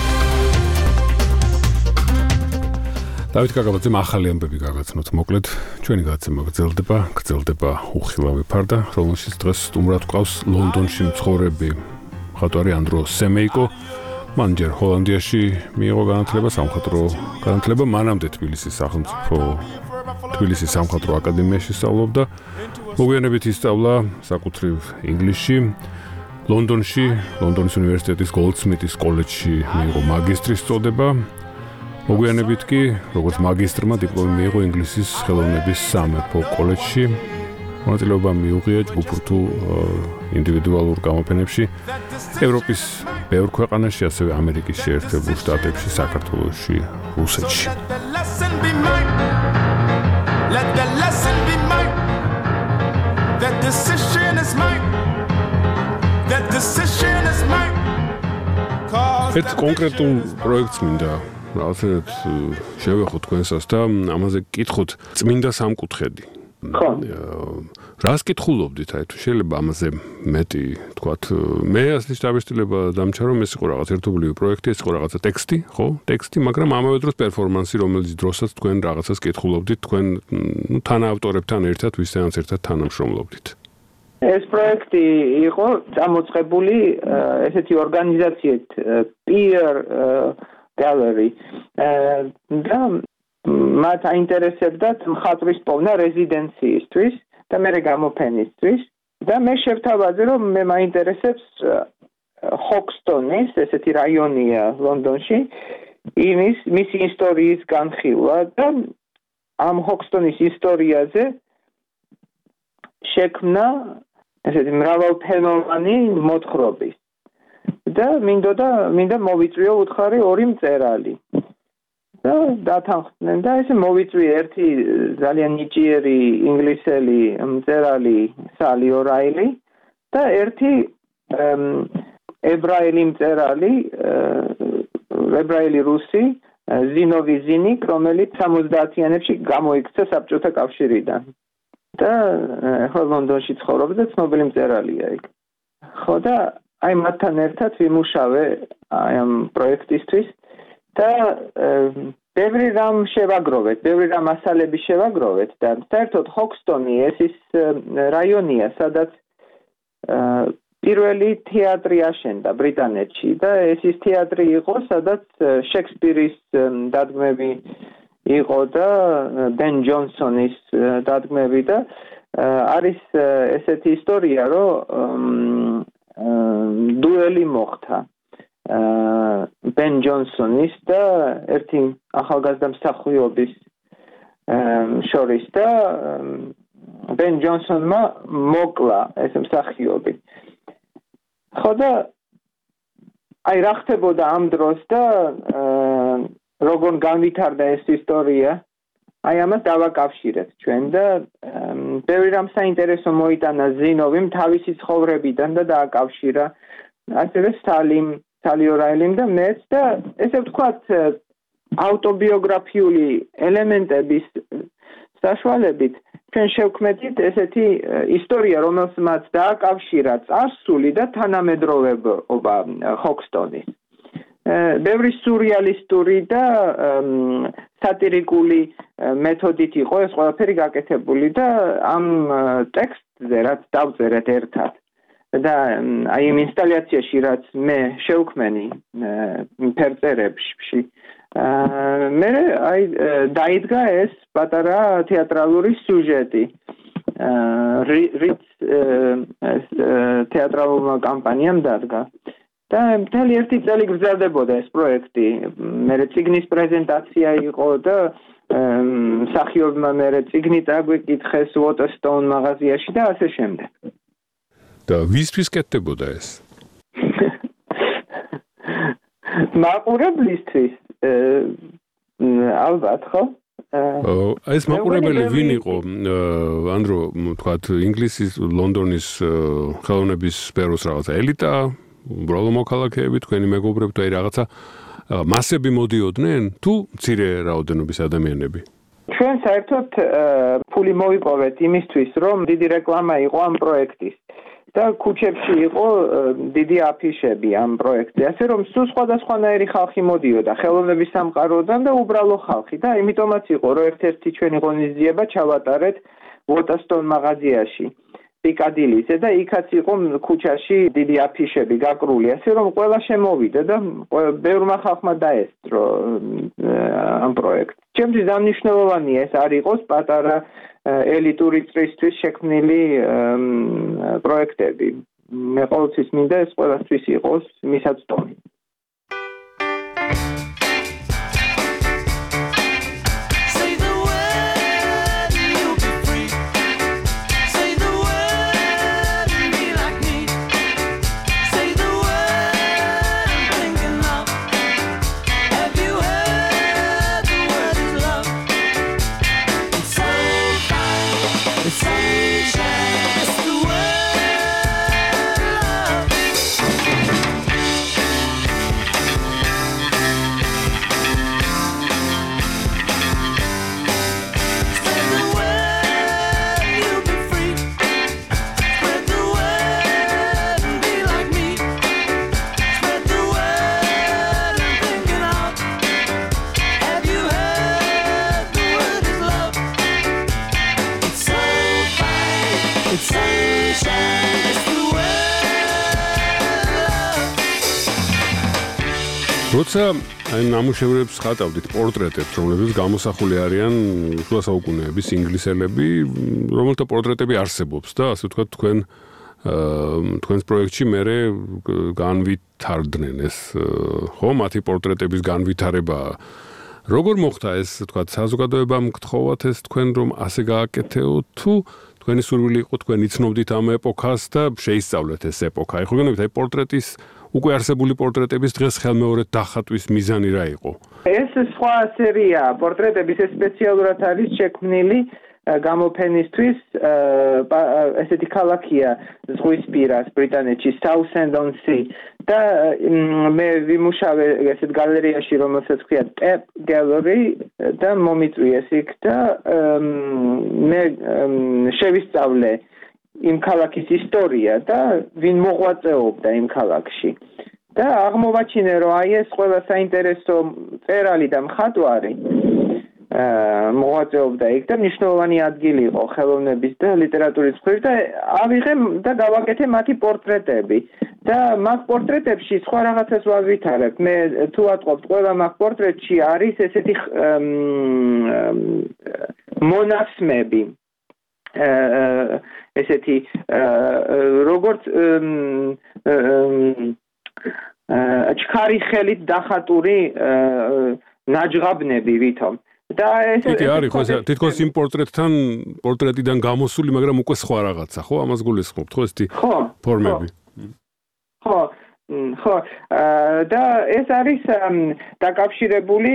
A: დავით კაკაბაძემ ახალი ამბები გაგაცნოთ მოკლედ. ჩვენი გადაცემა გრძელდება, გრძელდება უხილავი ფარდა, რომელშიც დღეს სტუმრად გვყავს ლონდონში მცხოვრები მხატვარი ანდრო სემეიკო. მან ჯერ ჰოლანდიაში მიიღო განათლება, სამხატვრო განათლება, მანამდე თბილისის სახელმწიფო თბილისის სამხატვრო აკადემიაში სწავლობდა. მოგვიანებით ისწავლა საკუთრივ ინგლისში. ლონდონში, ლონდონის უნივერსიტეტის გოლდსმიტის კოლეჯში მიიღო მაგისტრის წოდება. მოგვიანებით კი, როგორც მაგისტრმა დიპლომი მიიღო ინგლისის ხელოვნების სამეფო კოლეჯში. მონაწილეობა მიუღია ჯგუფურთულ ინდივიდუალურ გამოფენებში ევროპის ბევრ ქვეყანაში, ასევე ამერიკის შეერთებულ შტატებში, საქართველოში, რუსეთში. ერთ კონკრეტულ პროექტს მინდა რაღაცეთ შევეხო თქვენსას და ამაზე გკითხოთ წმინდა სამკუთხედი.
C: ხო.
B: რას კითხულობდით, აი თუ შეიძლება ამაზე მეტი თქვათ, მე ასლის დაბეჭდილება დამჩა რომ ეს იყო რაღაც ერთობლივი პროექტი, ეს იყო რაღაცა ტექსტი, ხო? ტექსტი, მაგრამ ამავე დროს პერფორმანსი, რომელიც დროსაც თქვენ რაღაცას კითხულობდით, თქვენ ნუ თანაავტორებთან ერთად, ვისთანაც ერთად თანამშრომლობდით.
C: ეს პროექტი იყო წამოწყებული ესეთი ორგანიზაციით Peer Gallery და მათ აინტერესებდათ მხატვრის პოვნა რეზიდენციისთვის და მე გამოფენისთვის და მე შევთავაზე რომ მე მაინტერესებს ჰოქსტონის ესეთი რაიონია ლონდონში იმის მისი ისტორიის განხილვა და ამ ჰოქსტონის ისტორიაზე შექმნა ესეთი მრავალფენოვანი მოთხრობის და მინდოდა მინდა მოვიწვიო უთხარი ორი მწერალი და დათანხმდნენ და ესე მოვიწვიე ერთი ძალიან ნიჭიერი ინგლისელი მწერალი სალი ორაილი და ერთი ებრაელი მწერალი ებრაელი რუსი ზინოვი ზინიკ, რომელიც სამოცდაათიანებში გამოიქცა საბჭოთა კავშირიდან. და ახლა ლონდონში ცხოვრობს და ცნობილი მწერალია იქ. ხო და აი მათთან ერთად ვიმუშავე აი ამ პროექტისთვის და ბევრი რამ შევაგროვეთ, ბევრი რამ მასალები შევაგროვეთ და საერთოდ ჰოქსტონი ეს ის რაიონია, სადაც პირველი თეატრი აშენდა ბრიტანეთში და ეს ის თეატრი იყო, სადაც შექსპირის დადგმები იყო და ბენ ჯონსონის დადგმები და არის ესეთი ისტორია, რომ დუელი მოხდა ბენ ჯონსონის და ერთი ახალგაზრდა მსახიობის შორის და ბენ ჯონსონმა მოკლა ეს მსახიობი. ხო და აი რა ხდებოდა ამ დროს და როგორ განვითარდა ეს ისტორია, აი ამას დავაკავშირეთ ჩვენ და ბევრი რამ საინტერესო მოიტანა ზინოვიმ თავისი ცხოვრებიდან და დააკავშირა ასევე სალიმ სალიორაილიმ და მეც და ესე ვთქვათ ავტობიოგრაფიული ელემენტების საშუალებით ჩვენ შევქმნით ესეთი ისტორია, რომელსაც დააკავშირა წარსული და თანამედროვეობა ჰოქსტონის. ბევრი სურიალისტური და სატირიკული მეთოდით იყო ეს ყველაფერი გაკეთებული და ამ ტექსტზე რაც დავწერეთ ერთად და აი იმ ინსტალაციაში რაც მე შევქმენი ფერწერებში მე აი დაიდგა ეს პატარა თეატრალური სიუჟეტი რიც თეატრალურმა კამპანიამ დადგა და მთელი ერთი წელი გრძელდებოდა ეს პროექტი. მერე წიგნის პრეზენტაცია იყო და მსახიობმა მერე წიგნი წაგვიკითხეს Waterstone მაღაზიაში და ასე შემდეგ.
B: და ვისთვის კეთდებოდა ეს?
C: მაყურებლისთვის ალბათ ხო?
B: ეს მაყურებელი ვინ იყო? ანდრო, თქვათ, ინგლისის ლონდონის ხელოვნების სფეროს რაღაცა ელიტა, უბრალო მოქალაქეები, თქვენი მეგობრები და აი რაღაცა მასები მოდიოდნენ თუ მცირე რაოდენობის ადამიანები?
C: ჩვენ საერთოდ ფული მოვიპოვეთ იმისთვის, რომ დიდი რეკლამა იყო ამ პროექტის. და ქუჩებში იყო დიდი აფიშები ამ პროექტზე, ასე რომ სულ სხვადასხვანაირი ხალხი მოდიოდა ხელოვნების სამყაროდან და უბრალო ხალხი და იმიტომაც იყო, რომ ერთ-ერთი ჩვენი ღონისძიება ჩავატარეთ Waterstone მაღაზიაში პიკადილიზე და იქაც იყო ქუჩაში დიდი აფიშები გაკრული, ასე რომ ყველა შემოვიდა და ბევრმა ხალხმა დაესწრო ამ პროექტს. ჩემთვის დამნიშნულოვანია ეს არ იყოს პატარა ელიტური წრისთვის შექმნილი პროექტები. მე ყოველთვის მინდა ეს ყველასთვის იყოს მისაწვდომი.
B: როცა აი ნამუშევრებს ხატავდით პორტრეტებს, რომლებიც გამოსახული არიან შუა საუკუნეების ინგლისელები, რომელთა პორტრეტები არსებობს და ასე ვთქვათ თქვენ თქვენს პროექტში მერე განვითარდნენ ეს ხო მათი პორტრეტების განვითარება. როგორ მოხდა ეს ვთქვათ საზოგადოებამ გთხოვათ ეს თქვენ რომ ასე გააკეთეოთ თუ თქვენი სურვილი იყო თქვენ იცნობდით ამ ეპოქას და შეისწავლეთ ეს ეპოქა. ხო გქონდათ აი პორტრეტის უკვე არსებული პორტრეტების დღეს ხელმეორედ დახატვის მიზანი რა იყო?
C: ეს სხვა სერია პორტრეტების სპეციალურად არის შექმნილი გამოფენისთვის ესეთი ქალაქია ზღვისპირას ბრიტანეთში Southend-on-Sea და მე ვიმუშავე ესეთ გალერეაში, რომელსაც ქვია Tap Gallery და მომიწვიეს იქ და მე შევისწავლე იმ ქალაქის ისტორია და ვინ მოღვაწეობდა იმ ქალაქში. და აღმოვაჩინე, რომ აი ეს ყველა საინტერესო მწერალი და მხატვარი მოღვაწეობდა იქ და მნიშვნელოვანი ადგილი იყო ხელოვნების და ლიტერატურის მხრივ და ავიღე და გავაკეთე მათი პორტრეტები. და მაგ პორტრეტებში სხვა რაღაცას ვავითარებ. მე თუ ვატყობთ, ყველა მაგ პორტრეტში არის ესეთი მონაცმები. ესეთი როგორც ჩქარი ხელით დახატული ნაჯღაბნები ვითომ. და ეს
B: კი არის ხო ეს თითქოს იმ პორტრეტთან პორტრეტიდან გამოსული, მაგრამ უკვე სხვა რაღაცა, ხო? ამას გულისხმობთ, ხო ესეთი ფორმები.
C: ხო, ხო. და ეს არის დაკავშირებული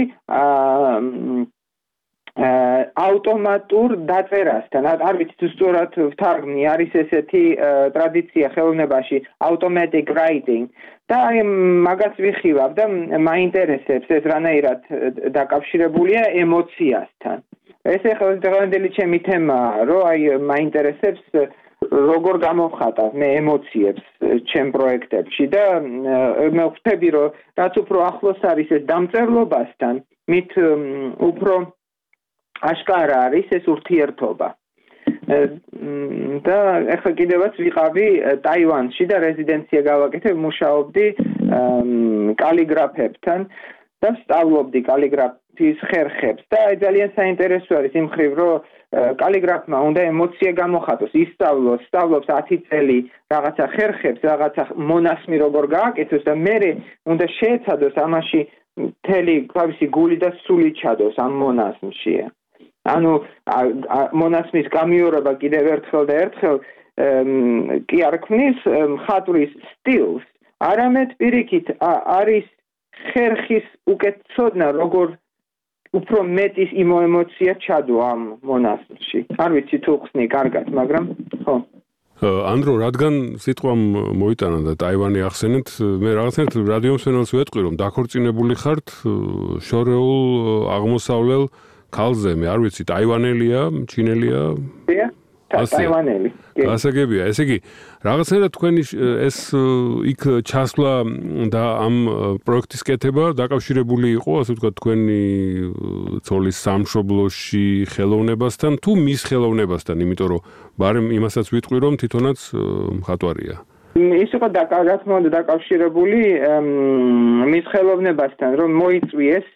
C: ავტომატურ დაწერასთან. არ ვიცი თუ სწორად ვთარგმნი, არის ესეთი ტრადიცია ხელოვნებაში automatic writing. და აი მაგას ვიხილავ და მაინტერესებს ეს რანაირად დაკავშირებულია ემოციასთან. ეს ახლა დღევანდელი ჩემი თემაა, რომ აი მაინტერესებს როგორ გამოვხატავ მე ემოციებს ჩემ პროექტებში და მე ვხვდები, რომ რაც უფრო ახლოს არის ეს დამწერლობასთან, მით უფრო აშკარა არის ეს ურთიერთობა. და ახლა კიდევაც ვიყავი ტაივანში და რეზიდენცია გავაკეთე, მუშაობდი კალიგრაფებთან და ვსწავლობდი კალიგრაფიის ხერხებს და ძალიან საინტერესო არის იმ მხრივ, რომ კალიგრაფმა უნდა ემოცია გამოხატოს, ისწავლოს, სწავლობს ათი წელი რაღაცა ხერხებს, რაღაცა მონასმი როგორ გააკეთოს და მერე უნდა შეეცადოს ამაში მთელი თავისი გული და სული ჩადოს ამ მონასმში. ანუ მონასმის გამიორება კიდევ ერთხელ და ერთხელ კი არ ქმნის მხატვრის სტილს, არამედ პირიქით არის ხერხის უკეთწოდნა, როგორ უფრო მეტი ემოცია ჩადო ამ მონასტრში. არ ვიცი თუ ხსნი კარგად, მაგრამ ხო.
B: ანდრო, რადგან სიტყვამ მოიტანა და ტაივანი ახსენეთ, მე რაღაცნაირად რადიო მსმენელს ვეტყვი, რომ დაქორწინებული ხართ შორეულ აღმოსავლელ ქალზე, მე არ ვიცი, ტაივანელია, ჩინელია?
C: ტაივანელი.
B: გასაგებია. ესე იგი, რაღაცნაირად თქვენი ეს იქ ჩასვლა და ამ პროექტის კეთება დაკავშირებული იყო, ასე ვთქვათ, თქვენი ცოლის სამშობლოში ხელოვნებასთან, თუ მის ხელოვნებასთან, იმიტომ რომ ბარემ იმასაც ვიტყვი, რომ თვითონაც მხატვარია.
C: ის იყო რა თქმა უნდა დაკავშირებული მის ხელოვნებასთან, რომ მოიწვიეს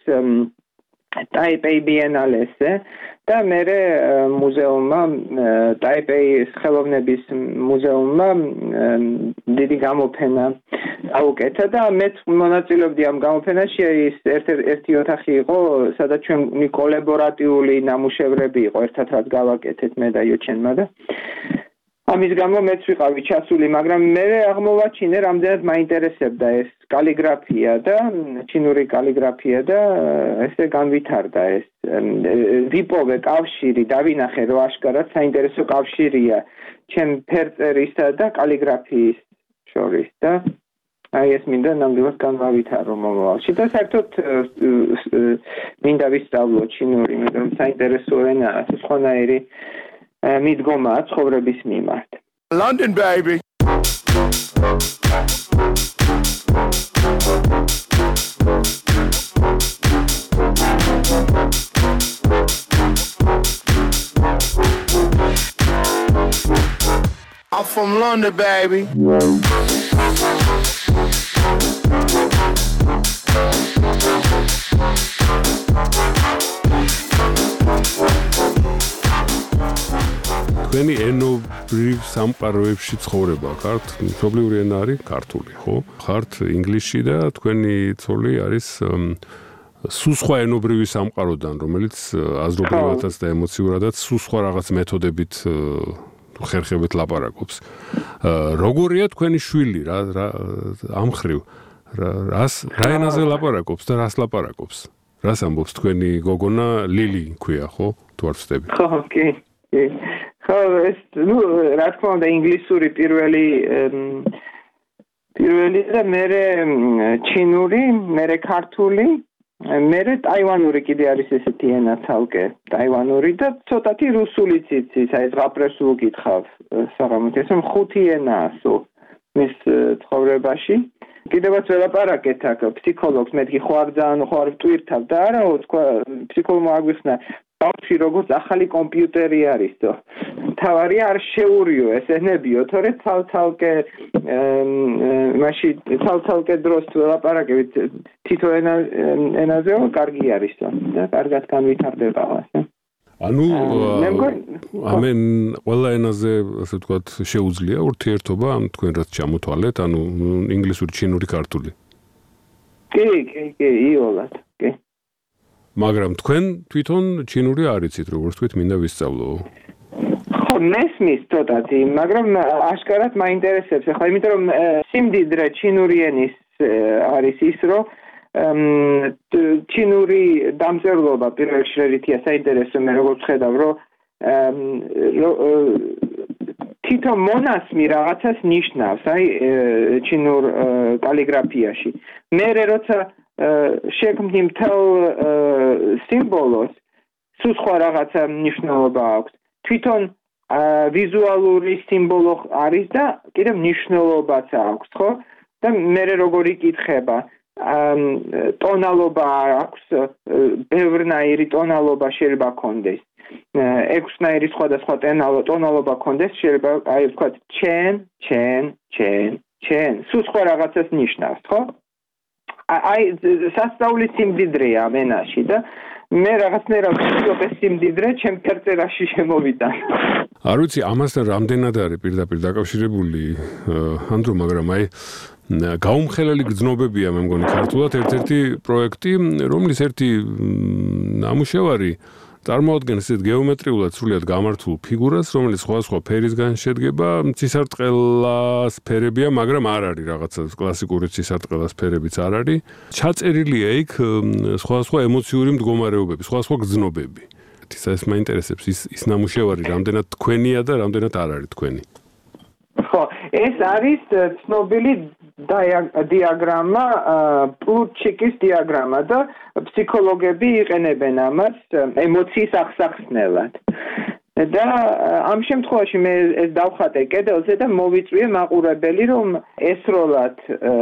C: Taipei Biennale-ზე და მერე მუზეუმმა Taipei-ის ხელოვნების მუზეუმმა დიდი გამოფენა აუკეთა და მეც მონაწილეობდი ამ გამოფენაში. ის ერთ-ერთი ოთახი იყო, სადაც ჩვენი კოლაბორატიული ნამუშევრები იყო, ერთად რაც გავაკეთეთ მე და იოჩენმა და ამის გამო მეც ვიყავი ჩასული, მაგრამ მე აღმოვაჩინე, რამდენად მაინტერესებდა ეს კალიგრაფია და ჩინური კალიგრაფია და ესე განვითარდა ეს. ვიპოვე კავშირი, დავინახე, რომ აშკარად საინტერესო კავშირია ჩემ ფერწერისა და კალიგრაფიის შორის და აი ეს მინდა ნამდვილად განვავითარო მომავალში და საერთოდ მინდა ვისწავლო ჩინური, მაგრამ საინტერესო ენაა, სხვანაირი მიდგომაა ცხოვრების მიმართ.
D: London baby. I'm from London baby.
B: თქვენი ენობრივ სამყაროებში ცხოვრება ხართ, მშობლიური ენა არის ქართული, ხო? ხართ ინგლისში და თქვენი ცოლი არის სულ სხვა ენობრივი სამყაროდან, რომელიც აზრობრივადაც და ემოციურადაც სულ სხვა რაღაც მეთოდებით ხერხებით ლაპარაკობს. როგორია თქვენი შვილი რა ამ ხრივ? რას რა ენაზე ლაპარაკობს და რას ლაპარაკობს? რას ამბობს თქვენი გოგონა ლილი ქვია, ხო? თუ არ ვცდები.
C: ხო, კი. ხო, ეს ნუ რა თქმა უნდა ინგლისური პირველი პირველი და მერე ჩინური, მერე ქართული, მერე ტაივანური კიდე არის ესეთი ენა თალკე, ტაივანური და ცოტათი რუსულიც იცის, აი ზღაპრებს ვუკითხავ საღამოთი, ესე ხუთი ენაა სულ მის ცხოვრებაში. კიდევაც ველაპარაკეთ აქ ფსიქოლოგს, მეთქი ხო არ ძალიან ხო არ ვტვირთავ და არაო თქვა ფსიქოლოგმა აგვიხსნა ბავშვი როგორც ახალი კომპიუტერი არისო. თავარია არ შეურიო ეს ენებიო, თორე თავ-თავკე მაშინ თავ-თავკე დროს ველაპარაკებით თითო ენა ენაზეო კარგი არისო და კარგად განვითარდება ასე.
B: ანუ ამენ ყველა ენაზე ასე ვთქვათ შეუძლია ურთიერთობა ამ თქვენ რაც ჩამოთვალეთ, ანუ ინგლისური, ჩინური, ქართული.
C: კი, კი, კი, იოლად, კი.
B: მაგრამ თქვენ თვითონ ჩინური არ იცით, როგორც თქვით, მინდა ვისწავლო.
C: ხო, მესმის ცოტათი, მაგრამ აშკარად მაინტერესებს, ახლა იმიტომ რომ სიმდიდრე ჩინური ენის არის ის, რომ ჩინური დამწერლობა პირველ რიგში რითია საინტერესო, მე როგორც ხედავ, რომ თითო მონასმი რაღაცას ნიშნავს, აი ჩინურ კალიგრაფიაში. მერე როცა შექმნი მთელ სიმბოლოს, სულ სხვა რაღაცა მნიშვნელობა აქვს. თვითონ ვიზუალური სიმბოლო არის და კიდევ მნიშვნელობაც აქვს, ხო? და მერე როგორ იკითხება ტონალობა აქვს, ბევრნაირი ტონალობა შეიძლება კონდეს. ექვსნაირი სხვადასხვა ტონალობა კონდეს, შეიძლება აი ვთქვათ ჩენ, ჩენ, ჩენ, ჩენ. სულ სხვა რაღაცას ნიშნავს, ხო? აი სასწაულის სიმდიდრეა ამ ენაში და მე რაღაცნაირად ვფიქრობ ეს სიმდიდრე ჩემ ფერწერაში შემოვიდა.
B: არ ვიცი, ამასთან რამდენად არის პირდაპირ დაკავშირებული ანდრო, მაგრამ აი გაუმხელელი გრძნობებია მე მგონი ქართულად ერთ-ერთი პროექტი, რომლის ერთი ნამუშევარი წარმოადგენს ეს გეომეტრიულად სრულიად გამართულ ფიგურას, რომელიც სხვადასხვა ფერისგან შედგება, ცისარტყელას ფერებია, მაგრამ არ არის რაღაცა კლასიკური ცისარტყელას ფერებიც არ არის. ჩაწერილია იქ სხვადასხვა ემოციური მდგომარეობები, სხვადასხვა გრძნობები. ეს მაინტერესებს ის ის ნამუშევარი რამდენად თქვენია და რამდენად არ არის თქვენი.
C: ხო, ეს არის ცნობილი დიაგრამა, პლუტჩიკის დიაგრამა და ფსიქოლოგები იყენებენ ამას ემოციის აღსახსნელად. და ამ შემთხვევაში მე ეს დავხატე კედელზე და მოვიწვიე მაყურებელი, რომ ესროლათ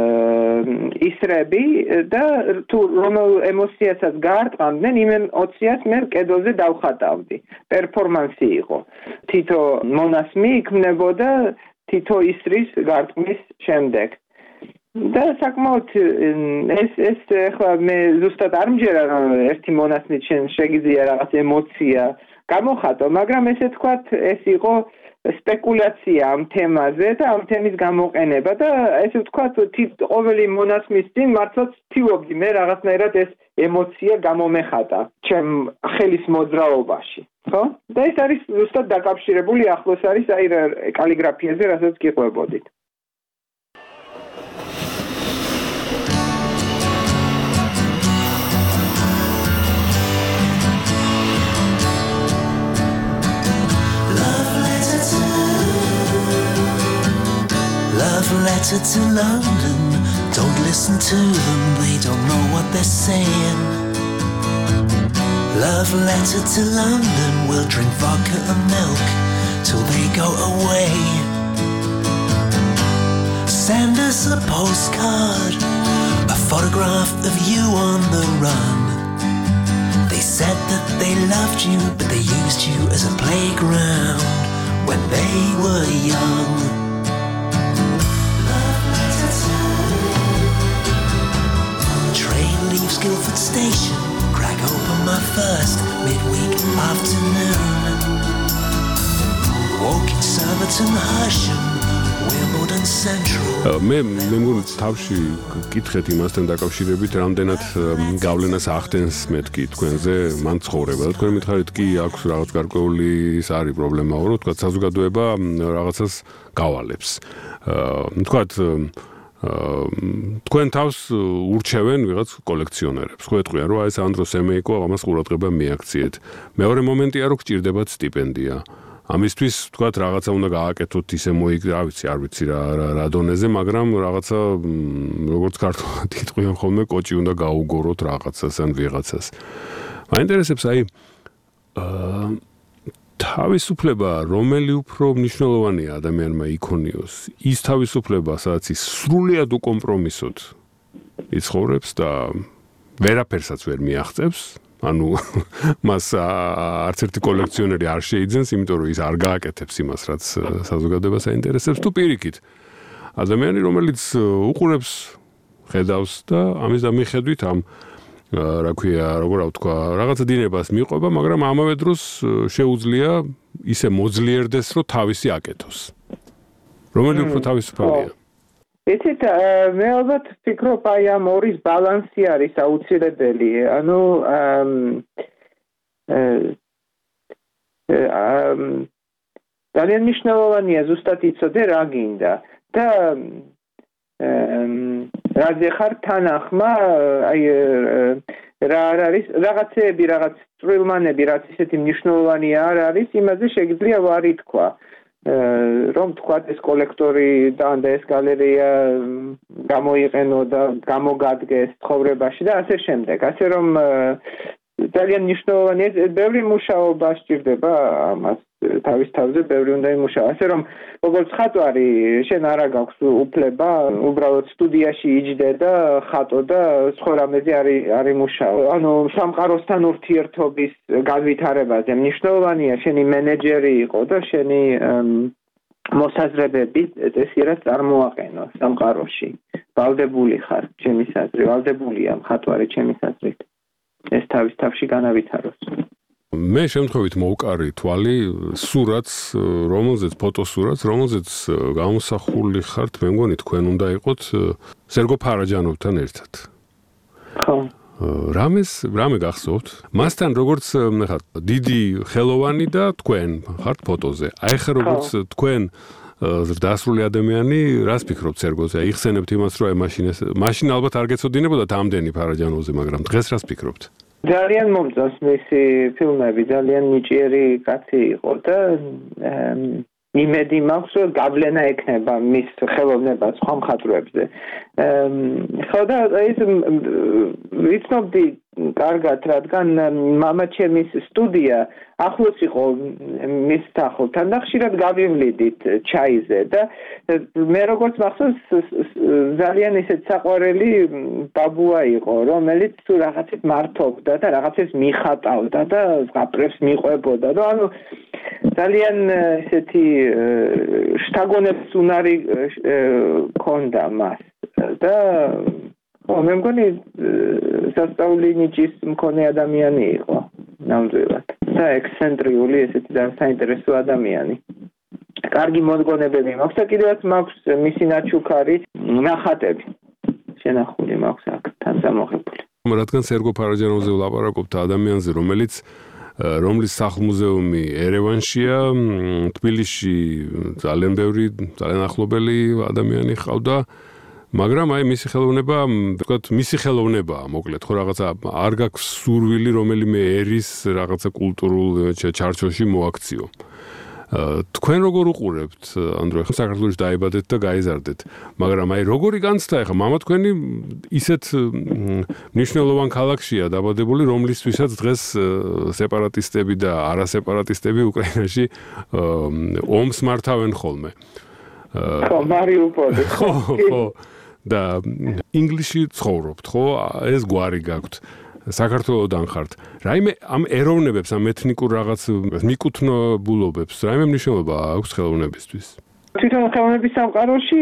C: ისრები და თუ რომელ ემოციასაც გაარტყამდნენ, იმ ემოციას მე კედელზე დავხატავდი. პერფორმანსი იყო. თითო მონასმი იქმნებოდა თითო ისრის გარტყმის შემდეგ. და საკმაოდ ეს ეს ახლა მე ზუსტად არ მჯერა რომ ერთი მონასმით შენ შეგიძლია რაღაც ემოცია გამოხატო, მაგრამ ესე თქვათ ეს იყო სპეკულაცია ამ თემაზე და ამ თემის გამოყენება და ესე ვთქვათ ყოველი მონასმის წინ მართლაც ვთივობდი მე რაღაცნაირად ეს ემოცია გამომეხატა ჩემ ხელის მოძრაობაში, ხო? და ეს არის ზუსტად დაკავშირებული ახლოს არის აი კალიგრაფიაზე, რასაც გიყვებოდით.
F: Love letter to London, don't listen to them, they don't know what they're saying. Love letter to London, we'll drink vodka and milk till they go away. Send us a postcard, a photograph of you on the run. They said that they loved you, but they used you as a playground when they were young. Leaves Guildford Station, crack open my first midweek afternoon. Walking Surbiton Hersham, Wimbledon Central.
B: მე მე მგონი თავში გითხეთ იმასთან დაკავშირებით, რამდენად გავლენას ახდენს მეთქი თქვენზე მან ცხოვრება. და თქვენ მითხარით კი აქვს რაღაც გარკვეული ის არის პრობლემაო, რომ თქვა საზოგადოება რაღაცას გავალებს. აა თქვა თქვენ თავს ურჩევენ ვიღაც კოლექციონერებს. ხო ეტყვიან, რომ აი ეს ანდრო სემეიკო ამას ყურადღება მიაქციეთ. მეორე მომენტია, რომ გჭირდებათ სტიპენდია. ამისთვის თქვათ რაღაცა უნდა გააკეთოთ ისე მოიგ, რა ვიცი, არ ვიცი რა რა დონეზე, მაგრამ რაღაცა როგორც ქართულად იტყვიან ხოლმე, კოჭი უნდა გაუგოროთ რაღაცას ან ვიღაცას. მაინტერესებს აი აა თავისუფლება, რომელი უფრო მნიშვნელოვანია ადამიანმა იქონიოს, ის თავისუფლება, სადაც ის სრულიად უკომპრომისოდ იცხოვრებს და ვერაფერსაც ვერ მიაღწევს, ანუ მას არც ერთი კოლექციონერი არ შეიძენს, იმიტომ რომ ის არ გააკეთებს იმას, რაც საზოგადოებას აინტერესებს, თუ პირიქით. ადამიანი, რომელიც უყურებს, ხედავს და ამის დამიხედვით ამ რა ქვია, როგორ ვთქვა, რაღაცა დინებას მიყვება, მაგრამ ამავე დროს შეუძლია ისე მოძლიერდეს, რომ თავისი აკეთოს. რომელი უფრო თავისუფალია?
C: იცით, მე ალბათ ვფიქრობ, აი ამ ორის ბალანსი არის აუცილებელი. ანუ ძალიან მნიშვნელოვანია ზუსტად იცოდე რა გინდა და რაზე ხარ თანახმა, აი რა არის, რაღაცეები, რაღაც წვრილმანები, რაც ისეთი მნიშვნელოვანი არ არის, იმაზე შეგიძლია ვარი თქვა. რომ თქვათ ეს კოლექტორი და ეს გალერეა გამოიყენო და გამოგადგეს ცხოვრებაში და ასე შემდეგ. ასე რომ ძალიან მნიშვნელოვანია, ბევრი მუშაობა სჭირდება ამას თავის თავზე, ბევრი უნდა იმუშაო. ასე რომ როგორც ხატვარი, შენ არა გაქვს უფლება, უბრალოდ სტუდიაში იჯდე და ხატო და სხვა რამეზე არ არ იმუშაო. ანუ სამყაროსთან ურთიერთობის განვითარებაზე მნიშვნელოვანია შენი მენეჯერი იყო და შენი მოსაზრებები ესიერად წარმოაყენო სამყაროში. ვალდებული ხარ, ჩემი აზრით, ვალდებულია მხატვარი ჩემი აზრით. ეს თავის თავში განავითაროს.
B: მე შემთხვევით მოვკარი თვალი სურათს, რომელზეც ფოტოსურათს, რომელზეც გამოსახული ხართ, მე მგონი თქვენ უნდა იყოთ სერგო ფარაჯანოვთან ერთად.
C: ხო.
B: რამეს, რამე გახსოვთ? მასთან როგორც ხა დიდი ხელოვანი და თქვენ ხართ ფოტოზე. აი ხა როგორც თქვენ დასრული ადამიანი, რას ფიქრობთ სერგოზე? იხსენებთ იმას, რომ აი მაშინ ეს მაშინ ალბათ არ გეცოდინებოდა ამდენი ფარაჯანოვზე, მაგრამ დღეს რას ფიქრობთ?
C: ძალიან მომწონს მისი ფილმები, ძალიან ნიჭიერი კაცი იყო და იმედი მაქვს, რომ გავლენა ექნება მის ხელოვნებას სხვა მხატვრებზე. ხო და ეს ვიცნობდი კარგად, რადგან მამაჩემის სტუდია ახლოს იყო მის სახლთან და ხშირად გავივლიდით ჩაიზე და მე როგორც მახსოვს ძალიან ისეთ საყვარელი ბაბუა იყო, რომელიც თუ რაღაცით მართობდა და რაღაცას მიხატავდა და ზღაპრებს მიყვებოდა და ანუ ძალიან ესეთი შთაგონების უნარი ქონდა მას და ხო მე მგონი სასწაული ნიჭის მქონე ადამიანი იყო ნამდვილად და ექსცენტრიული ესეთი და საინტერესო ადამიანი. კარგი მოდგონებები მაქვს და კიდევაც მაქვს მისი ნაჩუქარი ნახატები შენახული მაქვს აქ თან გამოღებული.
B: რადგან სერგო ფარაჯანოვზე ვლაპარაკობთ ადამიანზე, რომელიც რომლის სახლ-მუზეუმი ერევანშია, თბილისში ძალიან ბევრი, ძალიან ახლობელი ადამიანი ყავდა, მაგრამ აი მისი ხელოვნება, ვთქვათ, მისი ხელოვნებაა, მოკლედ, ხო რაღაცა არ გაქვს სურვილი რომელიმე ერის რაღაცა კულტურულ ჩარჩოში მოაქციო. თქვენ როგორ უყურებთ, ანდრო, ახლა საქართველოში დაიბადეთ და გაიზარდეთ, მაგრამ აი როგორი განცდა ახლა მამა თქვენი ისეთ მნიშვნელოვან ქალაქშია დაბადებული, რომლისთვისაც დღეს სეპარატისტები და არასეპარატისტები უკრაინაში ომს მართავენ ხოლმე.
C: ხო, მარიუპოლი.
B: ხო, ხო. და ინგლისში ცხოვრობთ, ხო? ეს გვარი გაქვთ. საქართველოდან ხართ. რაიმე ამ ეროვნებებს, ამ ეთნიკურ რაღაც მიკუთვნებულობებს, რაიმე მნიშვნელობა აქვს ხელოვნებისთვის?
C: თვითონ ხელოვნების სამყაროში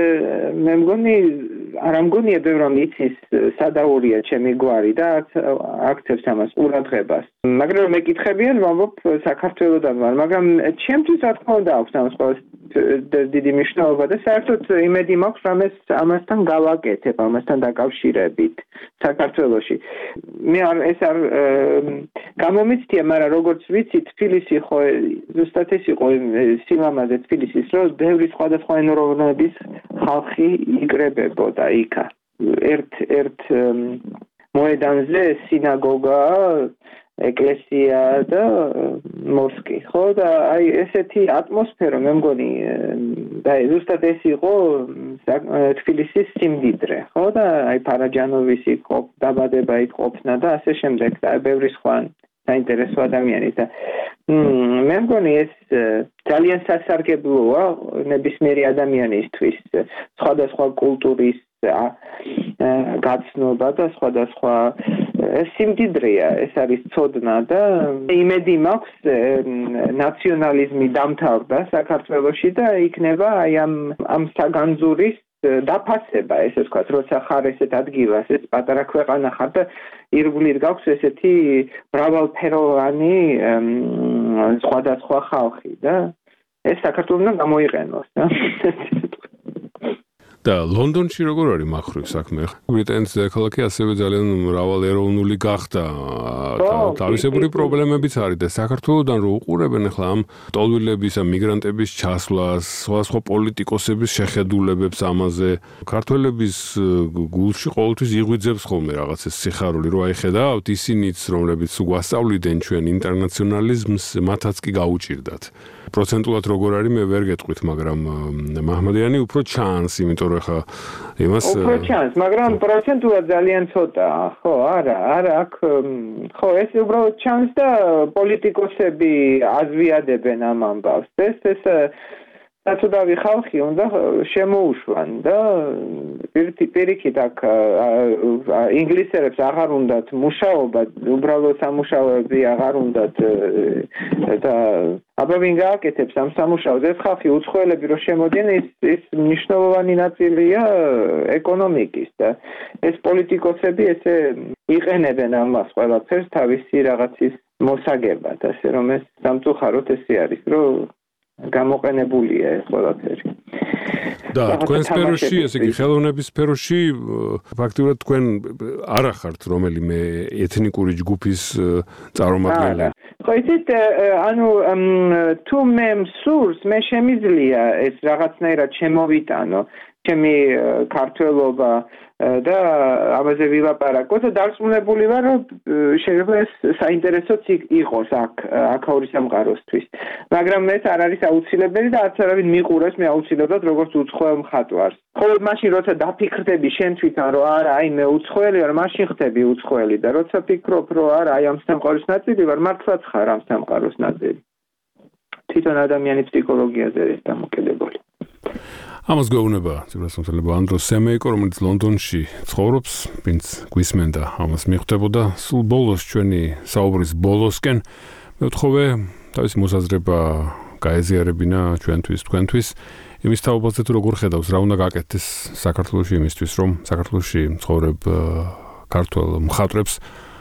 C: მე მგონი არ ამგონია ბევრი რომ იცის სადაურია ჩემი გვარი და აქცევს ამას ყურადღებას. მაგრამ მეკითხებიან, ვამბობ საქართველოდან ვარ, მაგრამ ჩემთვის რა თქმა უნდა აქვს ამას ყოველს დიდი მნიშვნელობა და საერთოდ იმედი მაქვს რომ ეს ამასთან გავაკეთებ, ამასთან დაკავშირებით საქართველოში. მე არ ეს არ გამომიცდია, მაგრამ როგორც ვიცი, თბილისი ხო ზუსტად ეს იყო სიმამაზე თბილისის, რომ ბევრი სხვადასხვა ენუროვნების ხალხი იკრებებოდა იქა. ერთ ერთ მოედანზე სინაგოგა ეკლესია და მოსკი, ხო და აი ესეთი ატმოსფერო მე მგონი და ზუსტად ეს იყო თბილისის სიმდიდრე, ხო და აი ფარაჯანოვის იქ დაბადება იქ ყოფნა და ასე შემდეგ და ბევრი სხვა საინტერესო ადამიანი და მე მგონი ეს ძალიან სასარგებლოა ნებისმიერი ადამიანისთვის სხვადასხვა კულტურის გაცნობა და სხვადასხვა სიმდიდრეა ეს არის ცოდნა და იმედი მაქვს ნაციონალიზმი დამთავრდა საქართველოში და იქნება აი ამ ამ საგანძურის დაფასება ესე ვთქვათ როცა ხარ ესეთ ადგილას ეს პატარა ქვეყანა ხარ და ირგვლივ გაქვს ესეთი მრავალფეროვანი სხვადასხვა ხალხი და ეს საქართველოსთან გამოიყენოს და
B: და ლონდონში როგორ არის მახრივ საქმე? ბრიტანეთის დედაქალაქი ასევე ძალიან მრავალეროვნული გახდა. თავისებური პრობლემებიც არის და საქართველოსთან რო უყურებენ ახლა ამ ტოლვილების, ამ მიგრანტების ჩასვლას, სხვადასხვა პოლიტიკოსების შეხედულებებს ამაზე, ქართველების გულში ყოველთვის იღვიძებს ხოლმე რაღაც ეს სიხარული, რო აიხედავთ ისინიც, რომლებიც გვასწავლიდნენ ჩვენ ინტერნაციონალიზმს, მათაც კი გაუჭირდათ. პროცენტულად როგორ არის მე ვერ გეტყვით, მაგრამ მაჰმადიანი უფრო ჩანს, იმიტომ რომ ხა იმას
C: უფრო ჩანს, მაგრამ პროცენტულად ძალიან ცოტაა, ხო, არა, არა, აქ ხო, ეს უბრალოდ ჩანს და პოლიტიკოსები აზვიადებენ ამ ამბავს. ეს ეს საწოდავი ხალხი უნდა შემოუშვან და პირიქით აქ ინგლისელებს აღარ უნდათ მუშაობა, უბრალოდ სამუშაოები აღარ უნდათ და აბა ვინ გააკეთებს ამ სამუშაოს? ეს ხალხი უცხოელები რო შემოდიან, ის ის მნიშვნელოვანი ნაწილია ეკონომიკის და ეს პოლიტიკოსები ესე იყენებენ ამას ყველაფერს თავისი რაღაცის მოსაგებად, ასე რომ ეს სამწუხაროდ ესე არის, რომ გამოყენებულია ეს ყველაფერი.
B: და თქვენ სფეროში, ესე იგი ხელოვნების სფეროში, ფაქტიურად თქვენ არ ახართ რომელიმე ეთნიკური ჯგუფის წარმომადგენელი.
C: ხო, იცით, ანუ თუ მე მსურს, მე შემიძლია ეს რაღაცნაირად შემოვიტანო, ჩემი ქართველობა და ამაზე ვილაპარაკო და დარწმუნებული ვარ, რომ შეიძლება ეს საინტერესოც იყოს აქ აქაური სამყაროსთვის. მაგრამ ეს არ არის აუცილებელი და არც არავინ მიყურებს მე აუცილებლად როგორც უცხოელ მხატვარს. ხოლო მაშინ როცა დაფიქრდები შენ თვითონ, რომ არა, აი მე უცხოელი ვარ, მაშინ ხდები უცხოელი და როცა ფიქრობ, რომ არა, აი ამ სამყაროს ნაწილი ვარ, მართლაც ხარ ამ სამყაროს ნაწილი. თვითონ ადამიანის ფსიქოლოგიაზე ეს დამოკიდებული.
B: ამას გვეუბნება ძირასამსახურებო ანდრო სემეიკო, რომელიც ლონდონში ცხოვრობს, ვინც გვისმენდა ამას მიხვდებოდა. სულ ბოლოს ჩვენი საუბრის ბოლოსკენ მე ვთხოვე თავისი მოსაზრება გაეზიარებინა ჩვენთვის, თქვენთვის იმის თაობაზე თუ როგორ ხედავს, რა უნდა გაკეთდეს საქართველოში იმისთვის, რომ საქართველოში ცხოვრებ ქართველ მხატვრებს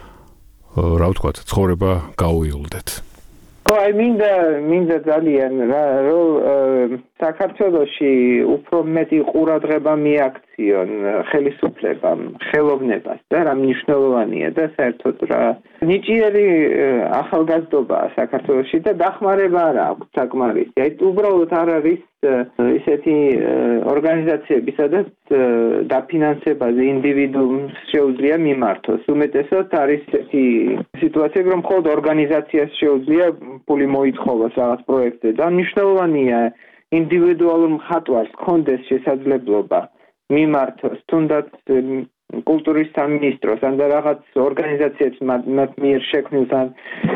B: რა ვთქვათ, ცხოვრება გაუიულდეთ.
C: ხო, აი მინდა მინდა ძალიან რომ საქართველოში უფრო მეტი ყურადღება მიაქციონ ხელისუფლებამ, ხელოვნებას და რა მნიშვნელოვანია და საერთოდ რა ნიჭიერი ახალგაზრდობაა საქართველოში და დახმარება არ აქვს საკმარისი. აი უბრალოდ არ არის ისეთი ორგანიზაციები, სადაც დაფინანსებაზე ინდივიდუუმს შეუძლია მიმართოს. უმეტესად არის ესეთი სიტუაციები, რომ მხოლოდ ორგანიზაციას შეუძლია ფული მოითხოვოს რაღაც პროექტზე და მნიშვნელოვანია ინდივიდუალურ მხატვარს ჰქონდეს შესაძლებლობა მიმართოს თუნდაც კულტურის სამინისტროს ან რაღაც ორგანიზაციებს მათ მიერ შექმნილს ან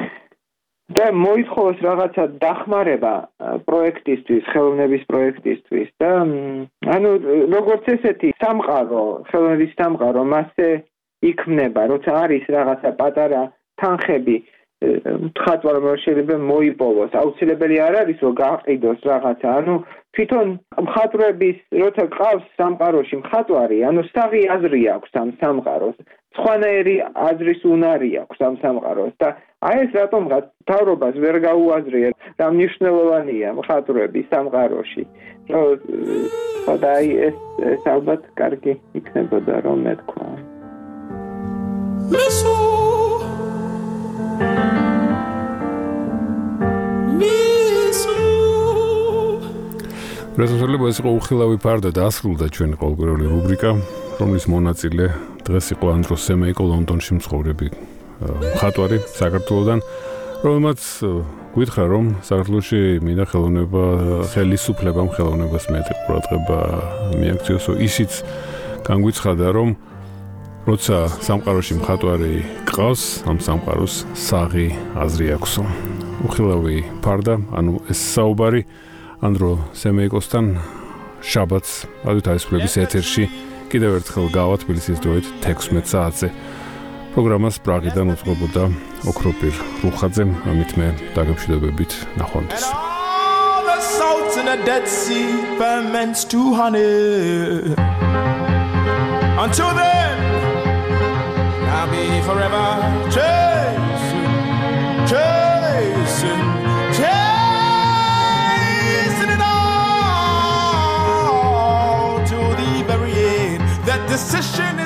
C: და მოითხოვოს რაღაცა დახმარება პროექტისთვის, ხელოვნების პროექტისთვის და ანუ როგორც ესეთი სამყარო, ხელოვნების სამყარო მასე იქმნება, როცა არის რაღაცა პატარა თანხები მხატვარმა შეიძლება მოიპოვოს, აუცილებელი არ არის რომ გააყიდოს რაღაცა, ანუ თვითონ მხატვრების როცა ყავს სამყაროში მხატვარი, ანუ საღი აზრი აქვს ამ სამყაროს, სხვანაირი აზრის უნარი აქვს ამ სამყაროს და აი ეს რატომღაც მთავრობას ვერ გაუაზრია რა მნიშვნელოვანია მხატვრები სამყაროში. და აი ეს ეს ალბათ კარგი იქნებოდა რომ მეთქვა.
B: რესურსები ეს უხილავი ფარდა დასრულდა ჩვენი ყოველკვირეული რუბრიკა, რომლის მონაწილე დღეს იყო ანდრო სემეიკო ლონდონში მცხოვრები მხატვარი საქართველოდან, რომელმაც გითხრა, რომ საქართველოში მინდა ხელოვნება, ხელისუფლებამ ხელოვნებას მეტი ყურადღება მიაქციოსო. ისიც განგვიცხადა, რომ როცა სამყაროში მხატვარი გყავს, ამ სამყაროს საღი აზრი აქვსო. უხილავი ფარდა, ანუ ეს საუბარი ანდრო სემეიკოსთან შაბათს ადვით აისფლების ეთერში კიდევ ერთხელ გავა თბილისის დროით თექვსმეტ საათზე. პროგრამას პრაღიდან უძღვებოდა ოქროპირ რუხაძე, ამით მე დაგემშვიდობებით ნახვამდის.
D: Salt in the Dead Sea ferments to honey. Until then, I'll be forever chasing, chasing, chasing it all to the very end. That decision